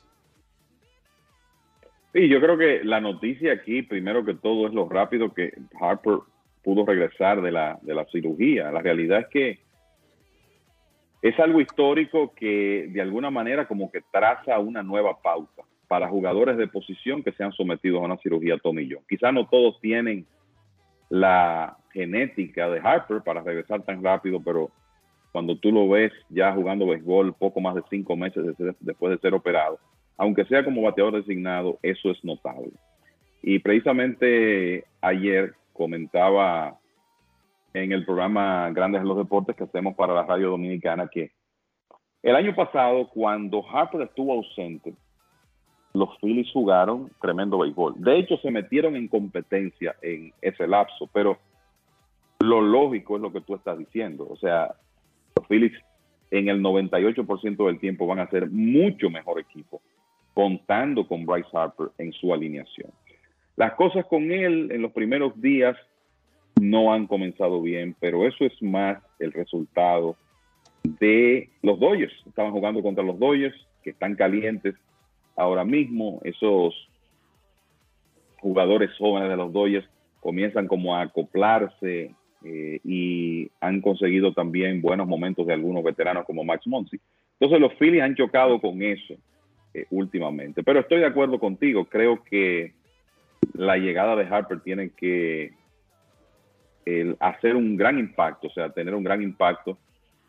Sí, yo creo que la noticia aquí, primero que todo, es lo rápido que Harper pudo regresar de la, de la cirugía. La realidad es que es algo histórico que de alguna manera como que traza una nueva pauta para jugadores de posición que se han sometido a una cirugía Tommy John. Quizás no todos tienen la genética de Harper para regresar tan rápido, pero cuando tú lo ves ya jugando béisbol poco más de cinco meses después de ser operado, aunque sea como bateador designado, eso es notable. Y precisamente ayer comentaba en el programa Grandes en los Deportes que hacemos para la radio dominicana que el año pasado, cuando Harper estuvo ausente, los Phillies jugaron tremendo béisbol. De hecho, se metieron en competencia en ese lapso, pero lo lógico es lo que tú estás diciendo. O sea, los Phillies en el noventa y ocho por ciento del tiempo van a ser mucho mejor equipo, contando con Bryce Harper en su alineación. Las cosas con él en los primeros días no han comenzado bien, pero eso es más el resultado de los Dodgers. Estaban jugando contra los Dodgers, que están calientes ahora mismo. Esos jugadores jóvenes de los Dodgers comienzan como a acoplarse eh, y han conseguido también buenos momentos de algunos veteranos como Max Muncy. Entonces los Phillies han chocado con eso eh, últimamente. Pero estoy de acuerdo contigo. Creo que la llegada de Harper tiene que el hacer un gran impacto, o sea, tener un gran impacto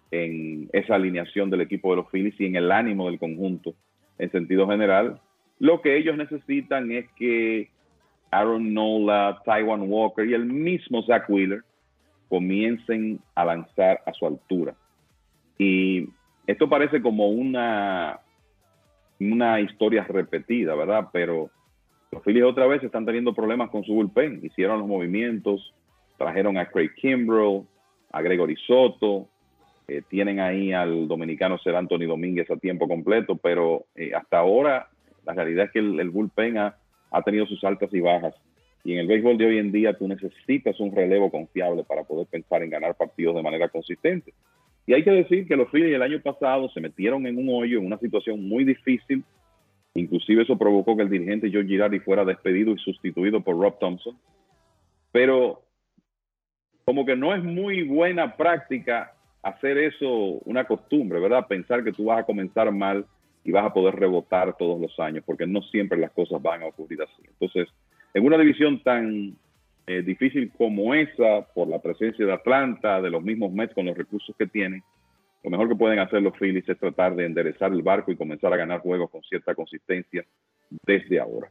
en esa alineación del equipo de los Phillies y en el ánimo del conjunto en sentido general. Lo que ellos necesitan es que Aaron Nola, Taijuan Walker y el mismo Zach Wheeler comiencen a lanzar a su altura. Y esto parece como una, una historia repetida, ¿verdad? Pero los Phillies otra vez están teniendo problemas con su bullpen. Hicieron los movimientos, trajeron a Craig Kimbrell, a Gregory Soto, eh, tienen ahí al dominicano Ser Anthony Domínguez a tiempo completo, pero eh, hasta ahora la realidad es que el, el bullpen ha, ha tenido sus altas y bajas. Y en el béisbol de hoy en día tú necesitas un relevo confiable para poder pensar en ganar partidos de manera consistente. Y hay que decir que los Phillies el año pasado se metieron en un hoyo, en una situación muy difícil. Inclusive eso provocó que el dirigente Joe Girardi fuera despedido y sustituido por Rob Thompson. Pero como que no es muy buena práctica hacer eso una costumbre, ¿verdad? Pensar que tú vas a comenzar mal y vas a poder rebotar todos los años, porque no siempre las cosas van a ocurrir así. Entonces, en una división tan eh, difícil como esa, por la presencia de Atlanta, de los mismos Mets con los recursos que tienen, lo mejor que pueden hacer los Phillies es tratar de enderezar el barco y comenzar a ganar juegos con cierta consistencia desde ahora.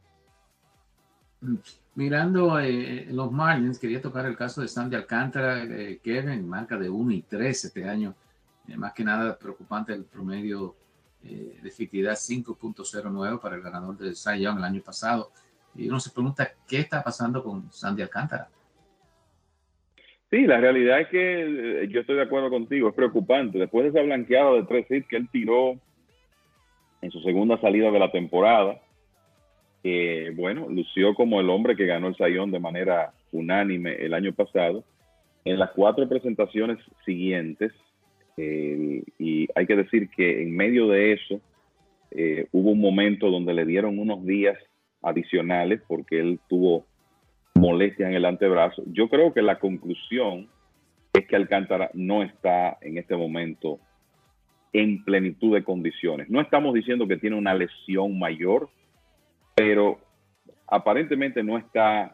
Mirando eh, los Marlins, quería tocar el caso de Sandy Alcántara, eh, Kevin, marca de uno y tres este año. Eh, más que nada preocupante el promedio eh, de efectividad cinco punto cero nueve para el ganador del Cy Young el año pasado. Y uno se pregunta, ¿qué está pasando con Sandy Alcántara? Sí, la realidad es que eh, yo estoy de acuerdo contigo, es preocupante. Después de esa blanqueada de tres hits que él tiró en su segunda salida de la temporada, eh, bueno, lució como el hombre que ganó el Cy Young de manera unánime el año pasado. En las cuatro presentaciones siguientes, eh, y hay que decir que en medio de eso, eh, hubo un momento donde le dieron unos días adicionales porque él tuvo molestia en el antebrazo. Yo creo que la conclusión es que Alcántara no está en este momento en plenitud de condiciones. No estamos diciendo que tiene una lesión mayor, pero aparentemente no está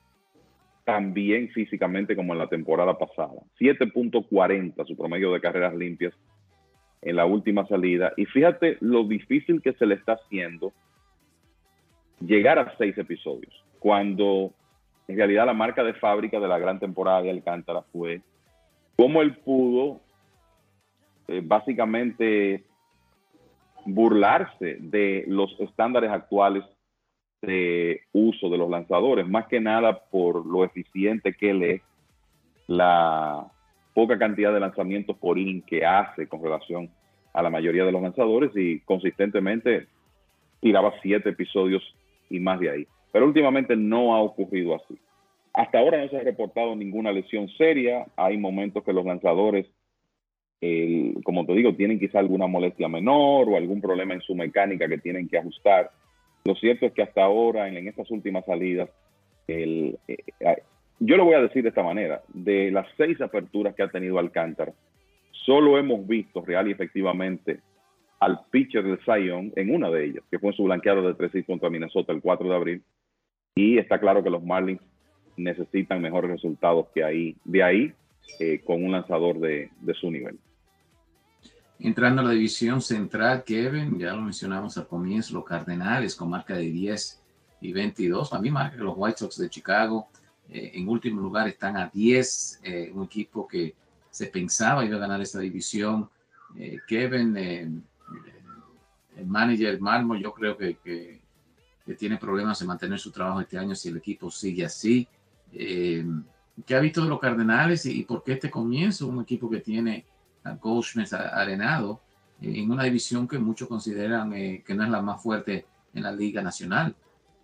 tan bien físicamente como en la temporada pasada. siete punto cuarenta su promedio de carreras limpias en la última salida. Y fíjate lo difícil que se le está haciendo llegar a seis episodios, cuando en realidad la marca de fábrica de la gran temporada de Alcántara fue cómo él pudo eh, básicamente burlarse de los estándares actuales de uso de los lanzadores, más que nada por lo eficiente que él es, la poca cantidad de lanzamientos por inning que hace con relación a la mayoría de los lanzadores, y consistentemente tiraba siete episodios y más de ahí. Pero últimamente no ha ocurrido así. Hasta ahora no se ha reportado ninguna lesión seria. Hay momentos que los lanzadores, eh, como te digo, tienen quizá alguna molestia menor o algún problema en su mecánica que tienen que ajustar. Lo cierto es que hasta ahora, en, en estas últimas salidas, el, eh, eh, yo lo voy a decir de esta manera: de las seis aperturas que ha tenido Alcántara, solo hemos visto real y efectivamente al pitcher del Cy Young en una de ellas, que fue en su blanqueado de tres hits contra Minnesota el cuatro de abril. Y está claro que los Marlins necesitan mejores resultados que ahí, de ahí, eh, con un lanzador de, de su nivel. Entrando a la división central, Kevin, ya lo mencionamos al comienzo, los Cardenales con marca de diez y veintidós, a mí marca que los White Sox de Chicago eh, en último lugar están a diez, eh, un equipo que se pensaba iba a ganar esta división. eh, Kevin, eh, el manager Marmo, yo creo que, que, que tiene problemas en mantener su trabajo este año si el equipo sigue así. Eh, ¿Qué ha visto de los Cardenales y, y por qué este comienzo? Un equipo que tiene a Goldschmidt arenado eh, en una división que muchos consideran eh, que no es la más fuerte en la Liga Nacional.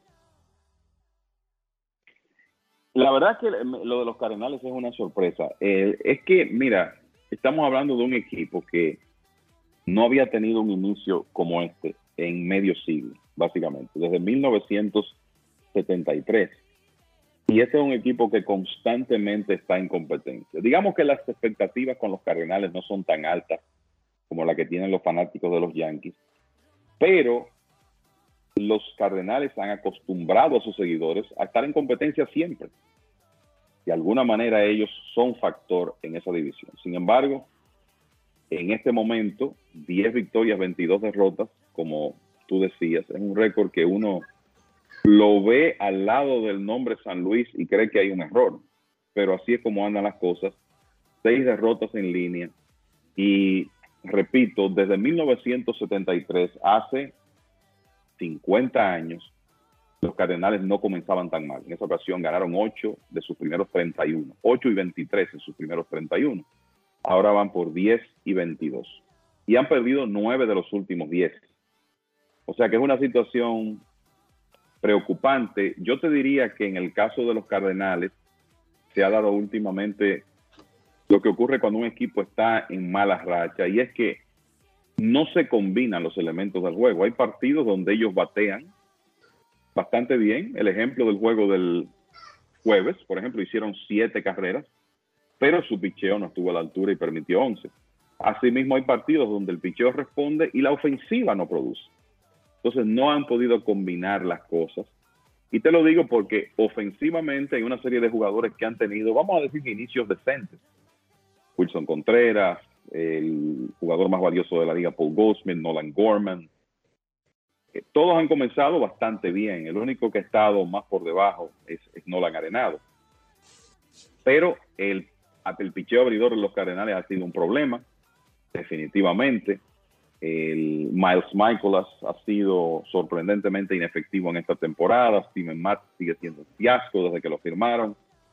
La verdad es que lo de los Cardenales es una sorpresa. Eh, es que, mira, estamos hablando de un equipo que no había tenido un inicio como este en medio siglo, básicamente, desde mil novecientos setenta y tres. Y este es un equipo que constantemente está en competencia. Digamos que las expectativas con los Cardenales no son tan altas como la que tienen los fanáticos de los Yankees, pero los Cardenales han acostumbrado a sus seguidores a estar en competencia siempre. De alguna manera ellos son factor en esa división. Sin embargo, en este momento, diez victorias, veintidós derrotas, como tú decías. Es un récord que uno lo ve al lado del nombre San Luis y cree que hay un error. Pero así es como andan las cosas. Seis derrotas en línea. Y repito, desde mil novecientos setenta y tres, hace cincuenta años, los Cardenales no comenzaban tan mal. En esa ocasión ganaron ocho de sus primeros treinta y uno. ocho y veintitrés en sus primeros treinta y uno. Ahora van por diez y veintidós. Y han perdido nueve de los últimos diez. O sea que es una situación preocupante. Yo te diría que en el caso de los Cardenales se ha dado últimamente lo que ocurre cuando un equipo está en mala racha, y es que no se combinan los elementos del juego. Hay partidos donde ellos batean bastante bien. El ejemplo del juego del jueves, por ejemplo, hicieron siete carreras, pero su picheo no estuvo a la altura y permitió once. Asimismo, hay partidos donde el picheo responde y la ofensiva no produce. Entonces, no han podido combinar las cosas. Y te lo digo porque ofensivamente hay una serie de jugadores que han tenido, vamos a decir, inicios decentes. Wilson Contreras, el jugador más valioso de la liga, Paul Goldschmidt, Nolan Gorman. Eh, todos han comenzado bastante bien. El único que ha estado más por debajo es, es Nolan Arenado. Pero el, el picheo abridor de los Cardenales ha sido un problema, definitivamente. El Miles Michaelas ha sido sorprendentemente inefectivo en esta temporada. Steven Matz sigue siendo un fiasco desde que lo firmaron.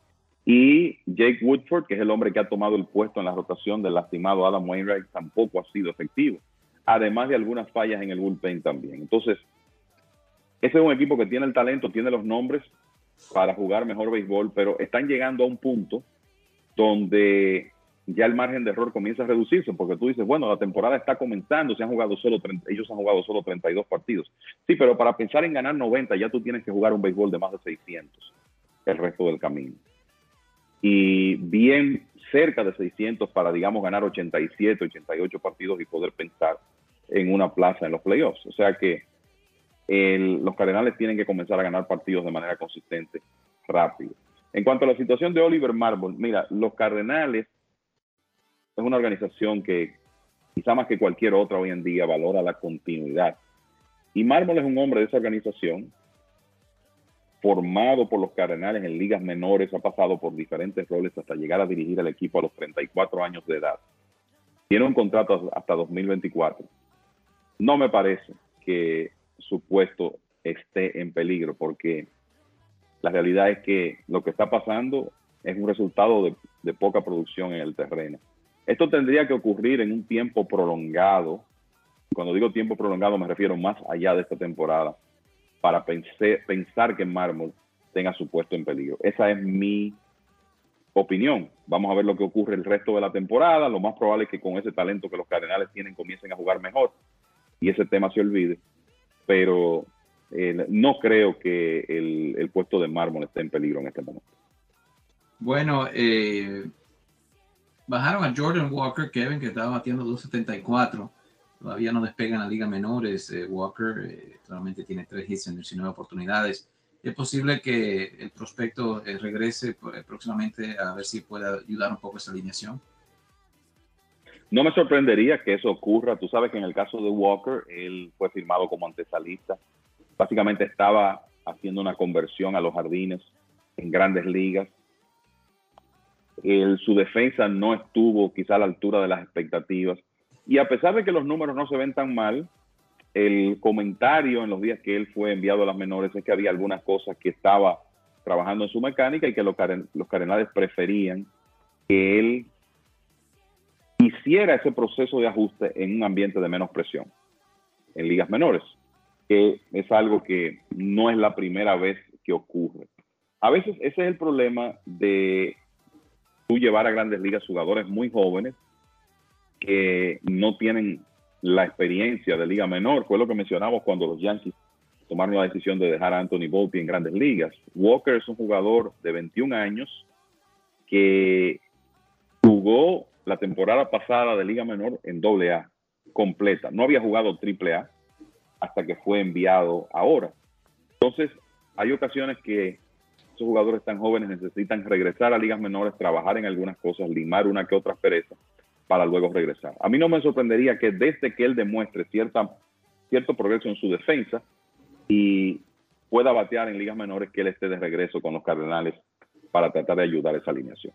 Y Jake Woodford, que es el hombre que ha tomado el puesto en la rotación del lastimado Adam Wainwright, tampoco ha sido efectivo. Además de algunas fallas en el bullpen también. Entonces, ese es un equipo que tiene el talento, tiene los nombres para jugar mejor béisbol, pero están llegando a un punto donde ya el margen de error comienza a reducirse, porque tú dices, bueno, la temporada está comenzando, se han jugado solo treinta, ellos han jugado solo treinta y dos partidos. Sí, pero para pensar en ganar noventa, ya tú tienes que jugar un béisbol de más de seiscientos el resto del camino. Y bien cerca de seiscientos para, digamos, ganar ochenta y siete, ochenta y ocho partidos y poder pensar en una plaza en los playoffs. O sea que el, los Cardenales tienen que comenzar a ganar partidos de manera consistente, rápido. En cuanto a la situación de Oliver Marmol, mira, los Cardenales es una organización que quizá más que cualquier otra hoy en día valora la continuidad. Y Marmol es un hombre de esa organización, formado por los Cardenales en ligas menores, ha pasado por diferentes roles hasta llegar a dirigir al equipo a los treinta y cuatro años de edad. Tiene un contrato hasta dos mil veinticuatro. No me parece que su puesto esté en peligro, porque la realidad es que lo que está pasando es un resultado de, de poca producción en el terreno. Esto tendría que ocurrir en un tiempo prolongado. Cuando digo tiempo prolongado me refiero más allá de esta temporada, para pensé, pensar que Marmol tenga su puesto en peligro. Esa es mi opinión. Vamos a ver lo que ocurre el resto de la temporada. Lo más probable es que con ese talento que los Cardenales tienen comiencen a jugar mejor y ese tema se olvide. Pero eh, no creo que el, el puesto de Marmol esté en peligro en este momento. Bueno, eh, bajaron a Jordan Walker, Kevin, que estaba batiendo dos setenta y cuatro. Todavía no despega en la liga menores. Eh, Walker eh, solamente tiene tres hits en diecinueve oportunidades. Es posible que el prospecto eh, regrese eh, próximamente a ver si puede ayudar un poco esa alineación. No me sorprendería que eso ocurra. Tú sabes que en el caso de Walker, él fue firmado como antesalista. Básicamente estaba haciendo una conversión a los jardines en grandes ligas. El, su defensa no estuvo quizá a la altura de las expectativas. Y a pesar de que los números no se ven tan mal, el comentario en los días que él fue enviado a las menores es que había algunas cosas que estaba trabajando en su mecánica y que los, Caren, los Cardenales preferían que él hiciera ese proceso de ajuste en un ambiente de menos presión, en ligas menores, que es algo que no es la primera vez que ocurre. A veces ese es el problema de tú llevar a grandes ligas jugadores muy jóvenes que no tienen la experiencia de liga menor. Fue lo que mencionamos cuando los Yankees tomaron la decisión de dejar a Anthony Volpe en grandes ligas. Walker es un jugador de veintiún años que jugó la temporada pasada de liga menor en doble A completa. No había jugado triple A hasta que fue enviado ahora. Entonces, hay ocasiones que esos jugadores tan jóvenes necesitan regresar a ligas menores, trabajar en algunas cosas, limar una que otra pereza para luego regresar. A mí no me sorprendería que desde que él demuestre cierta, cierto progreso en su defensa y pueda batear en ligas menores, que él esté de regreso con los Cardenales para tratar de ayudar a esa alineación.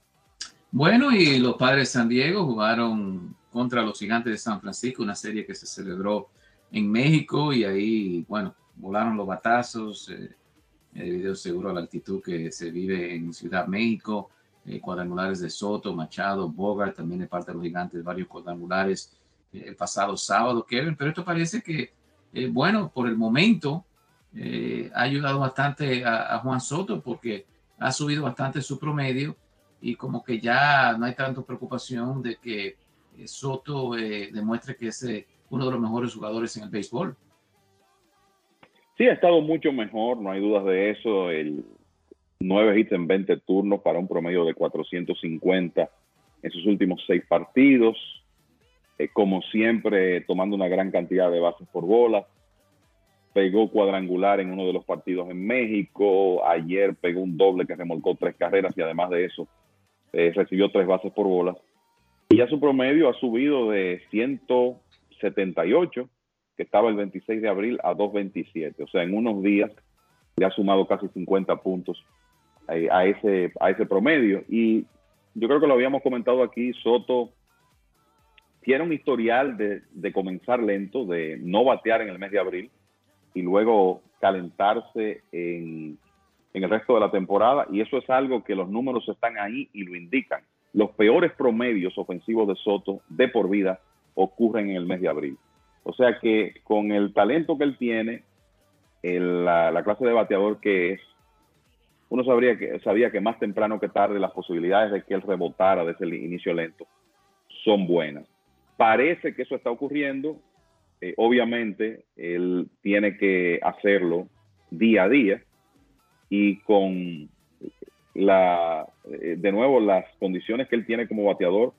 Bueno, y los Padres de San Diego jugaron contra los Gigantes de San Francisco, una serie que se celebró en México, y ahí, bueno, volaron los batazos, eh, debido seguro a la altitud que se vive en Ciudad México, eh, cuadrangulares de Soto, Machado, Bogart, también de parte de los Gigantes, varios cuadrangulares eh, el pasado sábado, Kevin, pero esto parece que, eh, bueno, por el momento eh, ha ayudado bastante a, a Juan Soto, porque ha subido bastante su promedio, y como que ya no hay tanta preocupación de que eh, Soto eh, demuestre que es eh, uno de los mejores jugadores en el béisbol. Sí, ha estado mucho mejor, no hay dudas de eso. El nueve hits en veinte turnos para un promedio de cuatrocientos cincuenta en sus últimos seis partidos. Eh, como siempre, tomando una gran cantidad de bases por bola. Pegó cuadrangular en uno de los partidos en México. Ayer pegó un doble que remolcó tres carreras, y además de eso eh, recibió tres bases por bola. Y ya su promedio ha subido de ciento setenta y ocho, que estaba el veintiséis de abril, a doscientos veintisiete. O sea, en unos días le ha sumado casi cincuenta puntos eh, a, ese, a ese promedio. Y yo creo que lo habíamos comentado aquí, Soto tiene un historial de, de comenzar lento, de no batear en el mes de abril y luego calentarse en, en el resto de la temporada, y eso es algo que los números están ahí y lo indican. Los peores promedios ofensivos de Soto de por vida ocurren en el mes de abril. O sea que con el talento que él tiene, el, la, la clase de bateador que es, uno sabría que, sabía que más temprano que tarde las posibilidades de que él rebotara desde el inicio lento son buenas. Parece que eso está ocurriendo. Eh, obviamente, él tiene que hacerlo día a día, y con la, eh, de nuevo, las condiciones que él tiene como bateador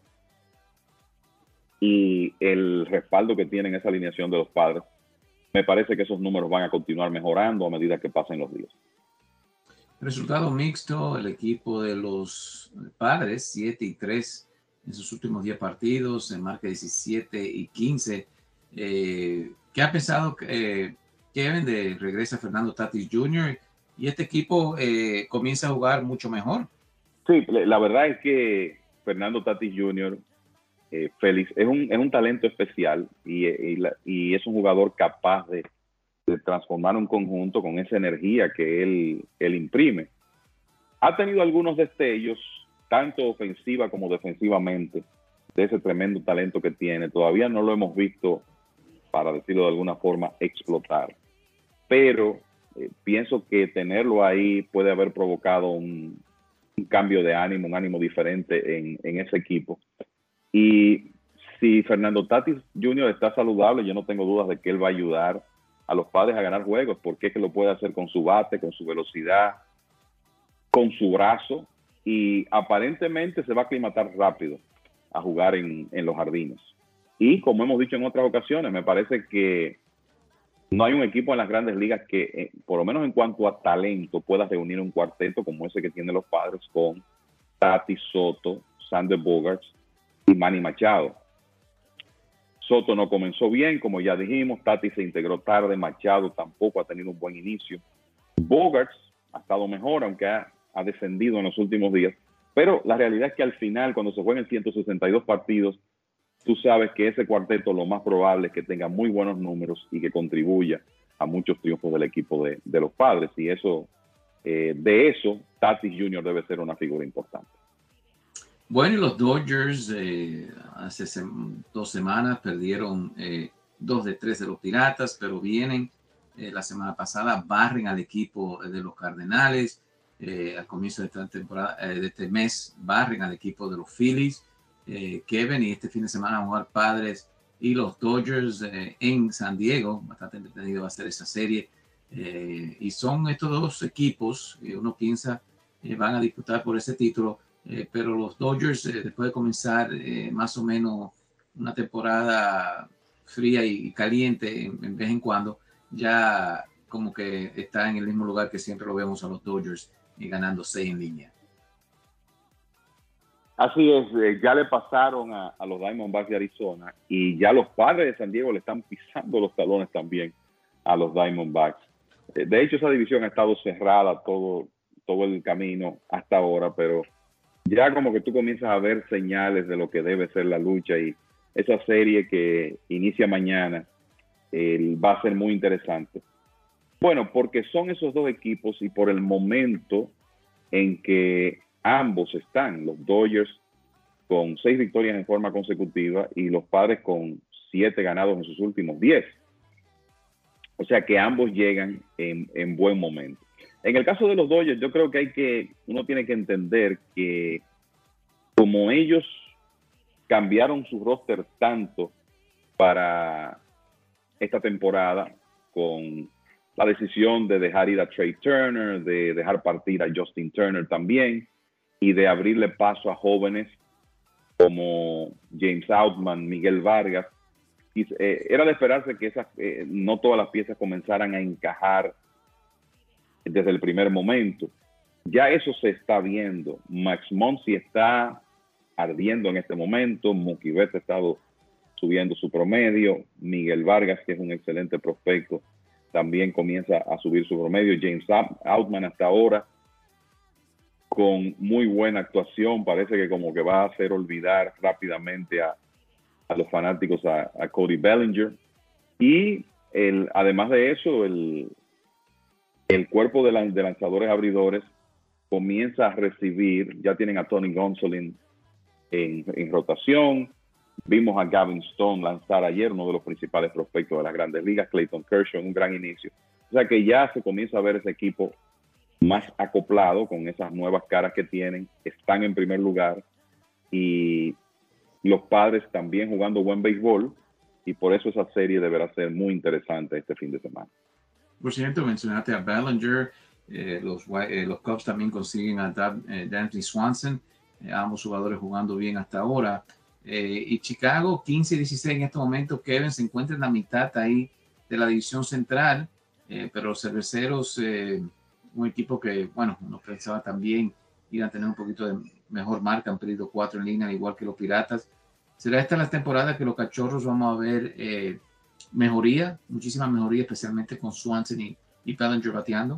y el respaldo que tiene en esa alineación de los Padres, me parece que esos números van a continuar mejorando a medida que pasen los días. Resultado mixto, el equipo de los Padres, siete y tres en sus últimos diez partidos, en marca diecisiete y quince. Eh, ¿Qué ha pensado eh, Kevin de regresa Fernando Tatis junior? Y este equipo eh, comienza a jugar mucho mejor. Sí, la verdad es que Fernando Tatis junior, eh, Félix, es un, es un talento especial, y, y, la, y es un jugador capaz de, de transformar un conjunto con esa energía que él, él imprime. Ha tenido algunos destellos, tanto ofensiva como defensivamente, de ese tremendo talento que tiene. Todavía no lo hemos visto, para decirlo de alguna forma, explotar. Pero eh, pienso que tenerlo ahí puede haber provocado un, un cambio de ánimo, un ánimo diferente en, en ese equipo. Y si Fernando Tatis junior está saludable, yo no tengo dudas de que él va a ayudar a los Padres a ganar juegos, porque es que lo puede hacer con su bate, con su velocidad, con su brazo, y aparentemente se va a aclimatar rápido a jugar en, en los jardines. Y como hemos dicho en otras ocasiones, me parece que no hay un equipo en las grandes ligas que, eh, por lo menos en cuanto a talento, pueda reunir un cuarteto como ese que tienen los Padres, con Tatis, Soto, Xander Bogaerts y Manny Machado. Soto no comenzó bien, como ya dijimos. Tatis se integró tarde. Machado tampoco ha tenido un buen inicio. Bogaerts ha estado mejor, aunque ha, ha descendido en los últimos días. Pero la realidad es que al final, cuando se juegan ciento sesenta y dos partidos, tú sabes que ese cuarteto lo más probable es que tenga muy buenos números y que contribuya a muchos triunfos del equipo de, de los Padres. Y eso, eh, de eso, Tatis junior debe ser una figura importante. Bueno, y los Dodgers eh, hace se dos semanas perdieron eh, dos de tres de los Piratas, pero vienen eh, la semana pasada, barren al equipo de los Cardenales. Eh, al comienzo de esta temporada, eh, de este mes, barren al equipo de los Phillies. Eh, Kevin, y este fin de semana van a jugar Padres y los Dodgers eh, en San Diego. Bastante entretenido va a ser esa serie. Eh, y son estos dos equipos que uno piensa eh, van a disputar por ese título. Eh, pero los Dodgers, eh, después de comenzar eh, más o menos una temporada fría y caliente en, en vez en cuando, ya como que está en el mismo lugar que siempre lo vemos a los Dodgers, eh, ganando seis en línea. Así es, eh, ya le pasaron a, a los Diamondbacks de Arizona y ya los Padres de San Diego le están pisando los talones también a los Diamondbacks. Eh, de hecho, esa división ha estado cerrada todo, todo el camino hasta ahora, pero ya como que tú comienzas a ver señales de lo que debe ser la lucha, y esa serie que inicia mañana eh, va a ser muy interesante. Bueno, porque son esos dos equipos y por el momento en que ambos están, los Dodgers con seis victorias en forma consecutiva y los Padres con siete ganados en sus últimos diez. O sea que ambos llegan en, en buen momento. En el caso de los Dodgers, yo creo que hay que, uno tiene que entender que como ellos cambiaron su roster tanto para esta temporada con la decisión de dejar ir a Trey Turner, de dejar partir a Justin Turner también, y de abrirle paso a jóvenes como James Outman, Miguel Vargas, y, eh, era de esperarse que esas, eh, no todas las piezas comenzaran a encajar desde el primer momento. Ya eso se está viendo. Max Muncy está ardiendo en este momento, Mookie Betts ha estado subiendo su promedio, Miguel Vargas, que es un excelente prospecto, también comienza a subir su promedio, James Outman hasta ahora con muy buena actuación, parece que como que va a hacer olvidar rápidamente a, a los fanáticos a, a Cody Bellinger, y el, además de eso el, el cuerpo de, la, de lanzadores abridores comienza a recibir, ya tienen a Tony Gonsolin en, en rotación, vimos a Gavin Stone lanzar ayer, uno de los principales prospectos de las grandes ligas, Clayton Kershaw en un gran inicio, o sea que ya se comienza a ver ese equipo más acoplado con esas nuevas caras que tienen, están en primer lugar, y los Padres también jugando buen béisbol, y por eso esa serie deberá ser muy interesante este fin de semana. Por cierto, mencionaste a Bellinger, eh, los, eh, los Cubs también consiguen a eh, Dansby Swanson, eh, ambos jugadores jugando bien hasta ahora, eh, y Chicago quince y dieciséis en este momento. Kevin se encuentra en la mitad ahí de la división central, eh, pero los Cerveceros, eh, un equipo que, bueno, uno pensaba también iban a tener un poquito de mejor marca, han perdido cuatro en línea, al igual que los Piratas. ¿Será esta la temporada que los Cachorros vamos a ver eh, mejoría, muchísima mejoría, especialmente con Swanson y, y Bellinger bateando?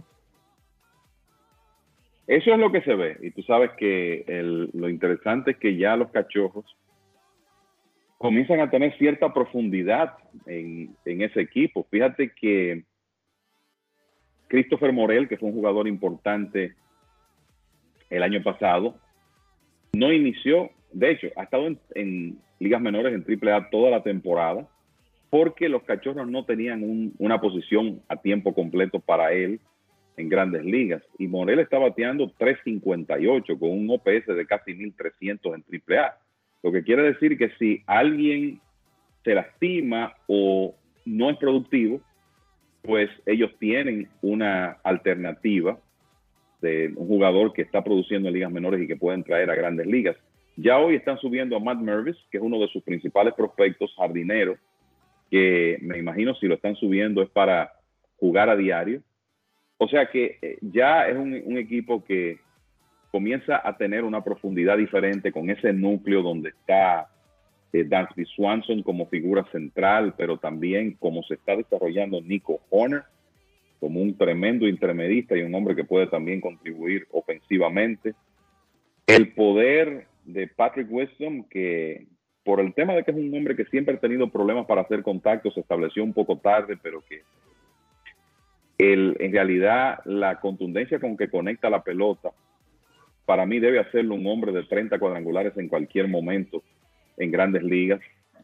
Eso es lo que se ve, y tú sabes que el, lo interesante es que ya los Cachorros comienzan a tener cierta profundidad en, en ese equipo. Fíjate que Christopher Morel, que fue un jugador importante el año pasado, no inició, de hecho, ha estado en, en ligas menores en triple A toda la temporada, porque los Cachorros no tenían un, una posición a tiempo completo para él en grandes ligas. Y Morel está bateando tres cincuenta y ocho con un O P S de casi mil trescientos en triple A. Lo que quiere decir que si alguien se lastima o no es productivo, pues ellos tienen una alternativa de un jugador que está produciendo en ligas menores y que pueden traer a grandes ligas. Ya hoy están subiendo a Matt Mervis, que es uno de sus principales prospectos, jardinero, que me imagino si lo están subiendo es para jugar a diario. O sea que eh, ya es un, un equipo que comienza a tener una profundidad diferente con ese núcleo donde está eh, Dansby Swanson como figura central, pero también como se está desarrollando Nico Hoerner como un tremendo intermedista y un hombre que puede también contribuir ofensivamente. El poder de Patrick Wisdom, que por el tema de que es un hombre que siempre ha tenido problemas para hacer contacto, se estableció un poco tarde, pero que el, en realidad la contundencia con que conecta la pelota, para mí debe hacerlo un hombre de treinta cuadrangulares en cualquier momento en grandes ligas.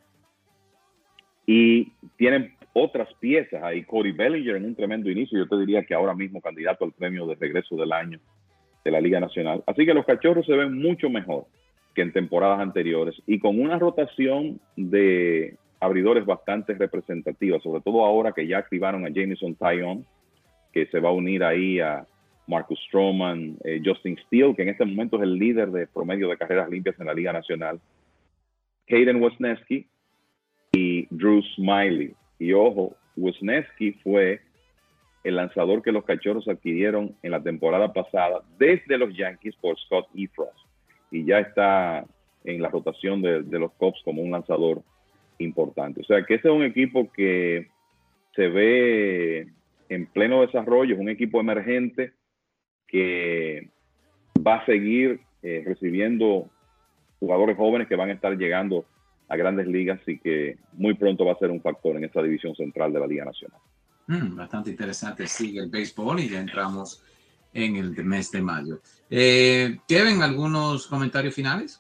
Y tienen otras piezas ahí. Cody Bellinger en un tremendo inicio, yo te diría que ahora mismo candidato al premio de regreso del año de la Liga Nacional. Así que los Cachorros se ven mucho mejor que en temporadas anteriores y con una rotación de abridores bastante representativa, sobre todo ahora que ya activaron a Jameson Taillon, que se va a unir ahí a Marcus Stroman, eh, Justin Steele, que en este momento es el líder de promedio de carreras limpias en la Liga Nacional, Hayden Wesneski y Drew Smyly. Y ojo, Wesneski fue el lanzador que los Cachorros adquirieron en la temporada pasada desde los Yankees por Scott Effross. y ya está en la rotación de, de los Cubs como un lanzador importante. O sea que ese es un equipo que se ve en pleno desarrollo, es un equipo emergente que va a seguir eh, recibiendo jugadores jóvenes que van a estar llegando a grandes ligas y que muy pronto va a ser un factor en esta división central de la Liga Nacional. Mm, bastante interesante, sigue el béisbol y ya entramos en el mes de mayo. Eh, Kevin, ¿algunos comentarios finales?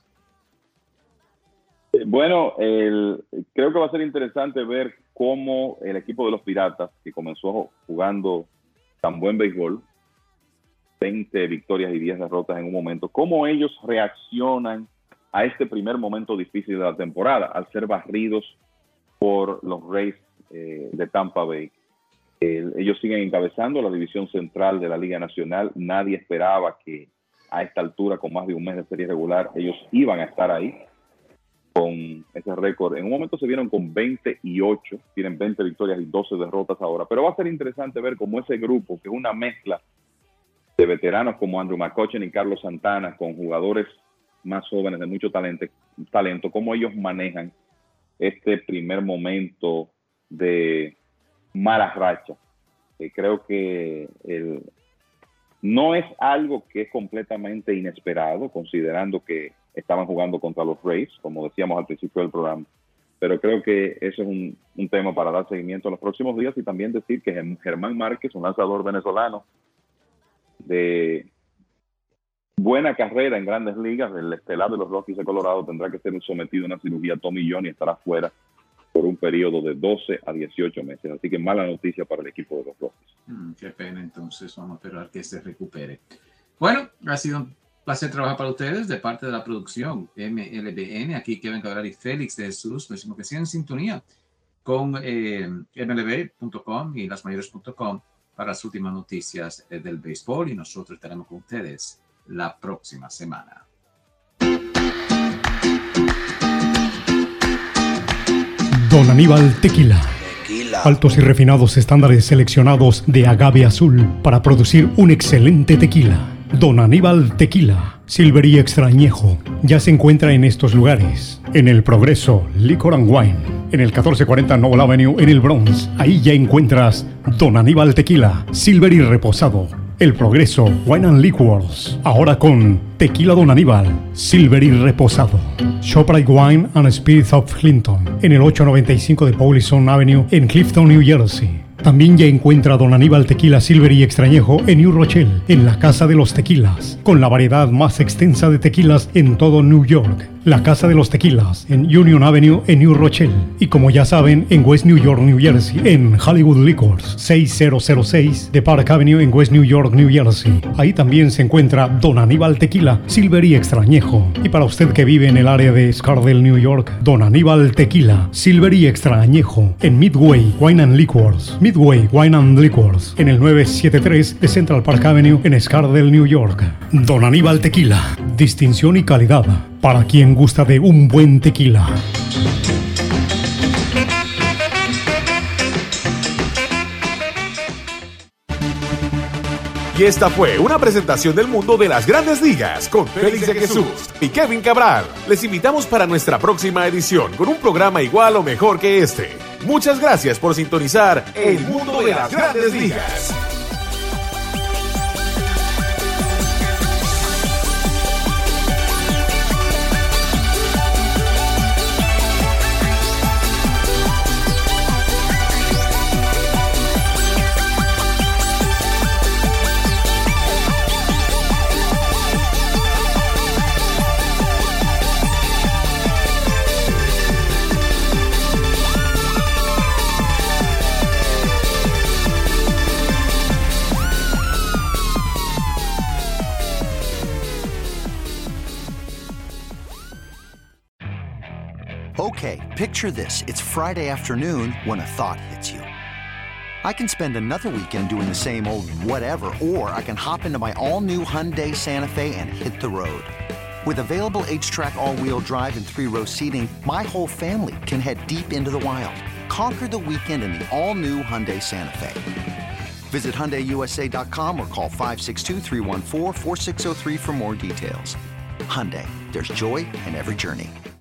Bueno, el, creo que va a ser interesante ver cómo el equipo de los Piratas, que comenzó jugando tan buen béisbol, veinte victorias y diez derrotas en un momento, cómo ellos reaccionan a este primer momento difícil de la temporada, al ser barridos por los Rays eh, de Tampa Bay. Eh, ellos siguen encabezando la división central de la Liga Nacional. Nadie esperaba que a esta altura, con más de un mes de serie regular, ellos iban a estar ahí con ese récord. En un momento se vieron con veinte y ocho, tienen veinte victorias y doce derrotas ahora, pero va a ser interesante ver cómo ese grupo, que es una mezcla de veteranos como Andrew McCutchen y Carlos Santana, con jugadores más jóvenes de mucho talento, talento, cómo ellos manejan este primer momento de mala racha. Eh, creo que el, no es algo que es completamente inesperado, considerando que estaban jugando contra los Rays, como decíamos al principio del programa, pero creo que eso es un, un tema para dar seguimiento en los próximos días, y también decir que Germán Márquez, un lanzador venezolano de buena carrera en grandes ligas, el estelar de los Rockies de Colorado, tendrá que ser sometido a una cirugía Tommy John y estará fuera por un periodo de doce a dieciocho meses. Así que mala noticia para el equipo de los Rockies. Mm, qué pena, entonces vamos a esperar que se recupere. Bueno, ha sido un placer trabajar para ustedes de parte de la producción M L B N. Aquí Kevin Cabral y Félix de Jesús. Les decimos que sigan en sintonía con eh, M L B punto com y las mayores punto com para las últimas noticias eh, del béisbol, y nosotros estaremos con ustedes la próxima semana. Don Aníbal Tequila. Tequila. Altos y refinados estándares seleccionados de agave azul para producir un excelente tequila. Don Aníbal Tequila, Silver y Extrañejo, ya se encuentra en estos lugares. En El Progreso, Liquor and Wine. En el catorce cuarenta Noble Avenue, en el Bronx. Ahí ya encuentras Don Aníbal Tequila, Silver y Reposado. El Progreso, Wine and Liquors. Ahora con Tequila Don Aníbal, Silver y Reposado. ShopRite Wine and Spirits of Clinton. En el ochocientos noventa y cinco de Paulison Avenue, en Clifton, New Jersey. También ya encuentra Don Aníbal Tequila Silver y Extrañejo en New Rochelle, en la Casa de los Tequilas, con la variedad más extensa de tequilas en todo New York. La Casa de los Tequilas en Union Avenue en New Rochelle. Y como ya saben, en West New York, New Jersey, en Hollywood Liquors, seis mil seis de Park Avenue en West New York, New Jersey. Ahí también se encuentra Don Aníbal Tequila Silver y Extrañejo. Y para usted que vive en el área de Scardale, New York, Don Aníbal Tequila Silver y Extrañejo en Midway Wine and Liquors. Midway Wine and Liquors en el novecientos setenta y tres de Central Park Avenue en Scardale, New York. Don Aníbal Tequila, distinción y calidad para quien gusta de un buen tequila. Y esta fue una presentación del mundo de las grandes ligas con Félix de Jesús y Kevin Cabral. Les invitamos para nuestra próxima edición con un programa igual o mejor que este. Muchas gracias por sintonizar El Mundo de las Grandes Ligas. Okay, picture this. It's Friday afternoon when a thought hits you. I can spend another weekend doing the same old whatever, or I can hop into my all-new Hyundai Santa Fe and hit the road. With available H-Track all-wheel drive and three-row seating, my whole family can head deep into the wild. Conquer the weekend in the all-new Hyundai Santa Fe. Visit Hyundai U S A dot com or call five six two, three one four, four six zero three for more details. Hyundai. there's joy in every journey.